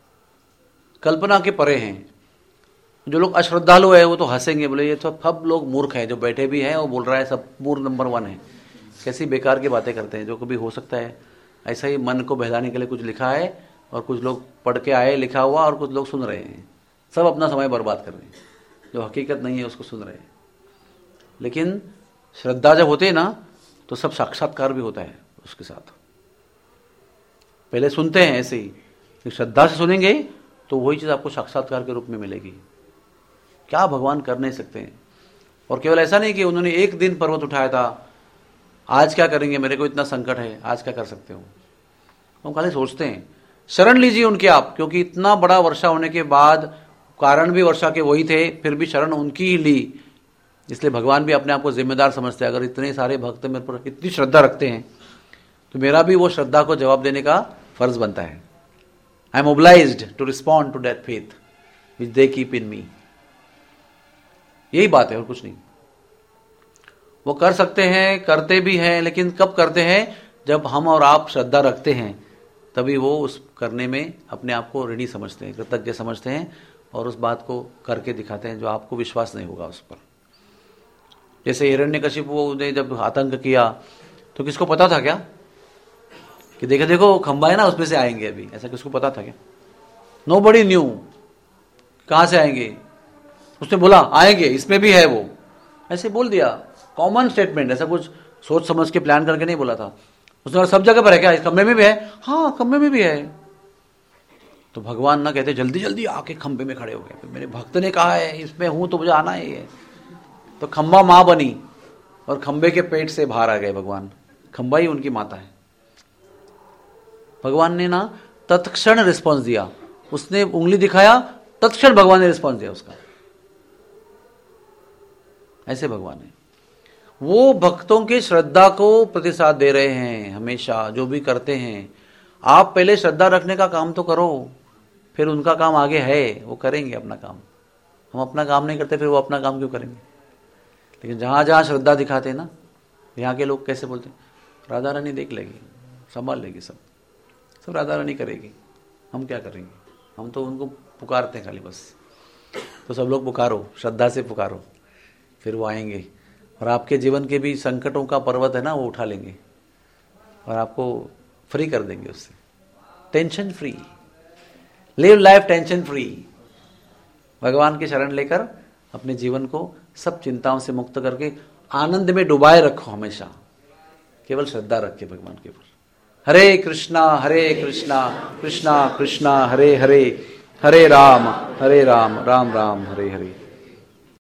कल्पना के परे हैं। जो लोग अश्रद्धालु है वो तो हंसेंगे, बोले ये तो सब लोग मूर्ख हैं, जो बैठे भी हैं वो बोल रहा है सब मूर्ख नंबर वन है। कैसी बेकार की बातें करते हैं। जो कभी हो सकता है ऐसा ही मन को बहलाने के लिए कुछ लिखा है, और कुछ लोग पढ़ के आए लिखा हुआ, और कुछ लोग सुन रहे हैं, सब अपना समय बर्बाद कर रहे हैं। जो हकीकत नहीं है उसको सुन रहे हैं। लेकिन श्रद्धा जब होती है ना तो सब साक्षात्कार भी होता है उसके साथ। पहले सुनते हैं ऐसे ही, श्रद्धा से सुनेंगे तो वही चीज आपको साक्षात्कार के रूप में मिलेगी। क्या भगवान कर नहीं सकते हैं। और केवल ऐसा नहीं कि उन्होंने एक दिन पर्वत उठाया था, आज क्या करेंगे, मेरे को इतना संकट है, आज क्या कर सकते हो। हम खाली सोचते हैं। शरण लीजिए उनके आप, क्योंकि इतना बड़ा वर्षा होने के बाद कारण भी वर्षा के वही थे, फिर भी शरण उनकी ही ली। इसलिए भगवान भी अपने आप को जिम्मेदार समझते हैं। अगर इतने सारे भक्त मेरे पर इतनी श्रद्धा रखते हैं तो मेरा भी वो श्रद्धा को जवाब देने का फर्ज बनता है। I am obliged to respond to that faith which they keep in me. यही बात है और कुछ नहीं। वो कर सकते हैं, करते भी हैं, लेकिन कब करते हैं, जब हम और आप श्रद्धा रखते हैं, तभी वो उस करने में अपने आप को ऋणी समझते हैं, कृतज्ञ समझते हैं, और उस बात को करके दिखाते हैं जो आपको विश्वास नहीं होगा उस पर। जैसे हिरण्यकशिपु ने जब आतंक किया तो किसको पता था क्या कि देखो देखो खंबा है ना उसमें से आएंगे अभी, ऐसा किसको पता था क्या? Nobody knew. कहां से आएंगे? उसने बोला आएंगे, इसमें भी है, वो ऐसे बोल दिया। कॉमन स्टेटमेंट, ऐसा कुछ सोच समझ के प्लान करके नहीं बोला था। उसने कहा सब जगह पर है क्या? इस खंबे में भी है? हाँ खंबे में भी है। तो भगवान ना कहते जल्दी जल्दी आके खंबे में खड़े हो गए, मेरे भक्त ने कहा है इसमें हूं तो मुझे आना ही है। तो खंबा मां बनी और खंबे के पेट से बाहर आ गए भगवान। खंबा ही उनकी माता है। भगवान ने ना तत्क्षण रिस्पॉन्स दिया। उसने उंगली दिखाया, तत्क्षण भगवान ने रिस्पॉन्स दिया उसका। ऐसे भगवान है। वो भक्तों की श्रद्धा को प्रतिसाद दे रहे हैं हमेशा, जो भी करते हैं। आप पहले श्रद्धा रखने का काम तो करो, फिर उनका काम आगे है, वो करेंगे अपना काम। हम अपना काम नहीं करते, फिर वो अपना काम क्यों करेंगे? लेकिन जहां जहां श्रद्धा दिखाते हैं ना, यहाँ के लोग कैसे बोलते हैं, राधा रानी देख लेगी, संभाल लेगी, सब सब राधा रानी करेगी, हम क्या करेंगे? हम तो उनको पुकारते हैं खाली बस। तो सब लोग पुकारो, श्रद्धा से पुकारो, फिर वो आएंगे। और आपके जीवन के भी संकटों का पर्वत है ना, वो उठा लेंगे और आपको फ्री कर देंगे उससे। Tension free, live life tension free. भगवान की शरण लेकर अपने जीवन को सब चिंताओं से मुक्त करके आनंद में डुबाए रखो हमेशा। केवल श्रद्धा रखे भगवान के ऊपर। हरे कृष्णा हरे कृष्णा कृष्णा कृष्णा हरे हरे, हरे राम हरे राम राम राम हरे हरे।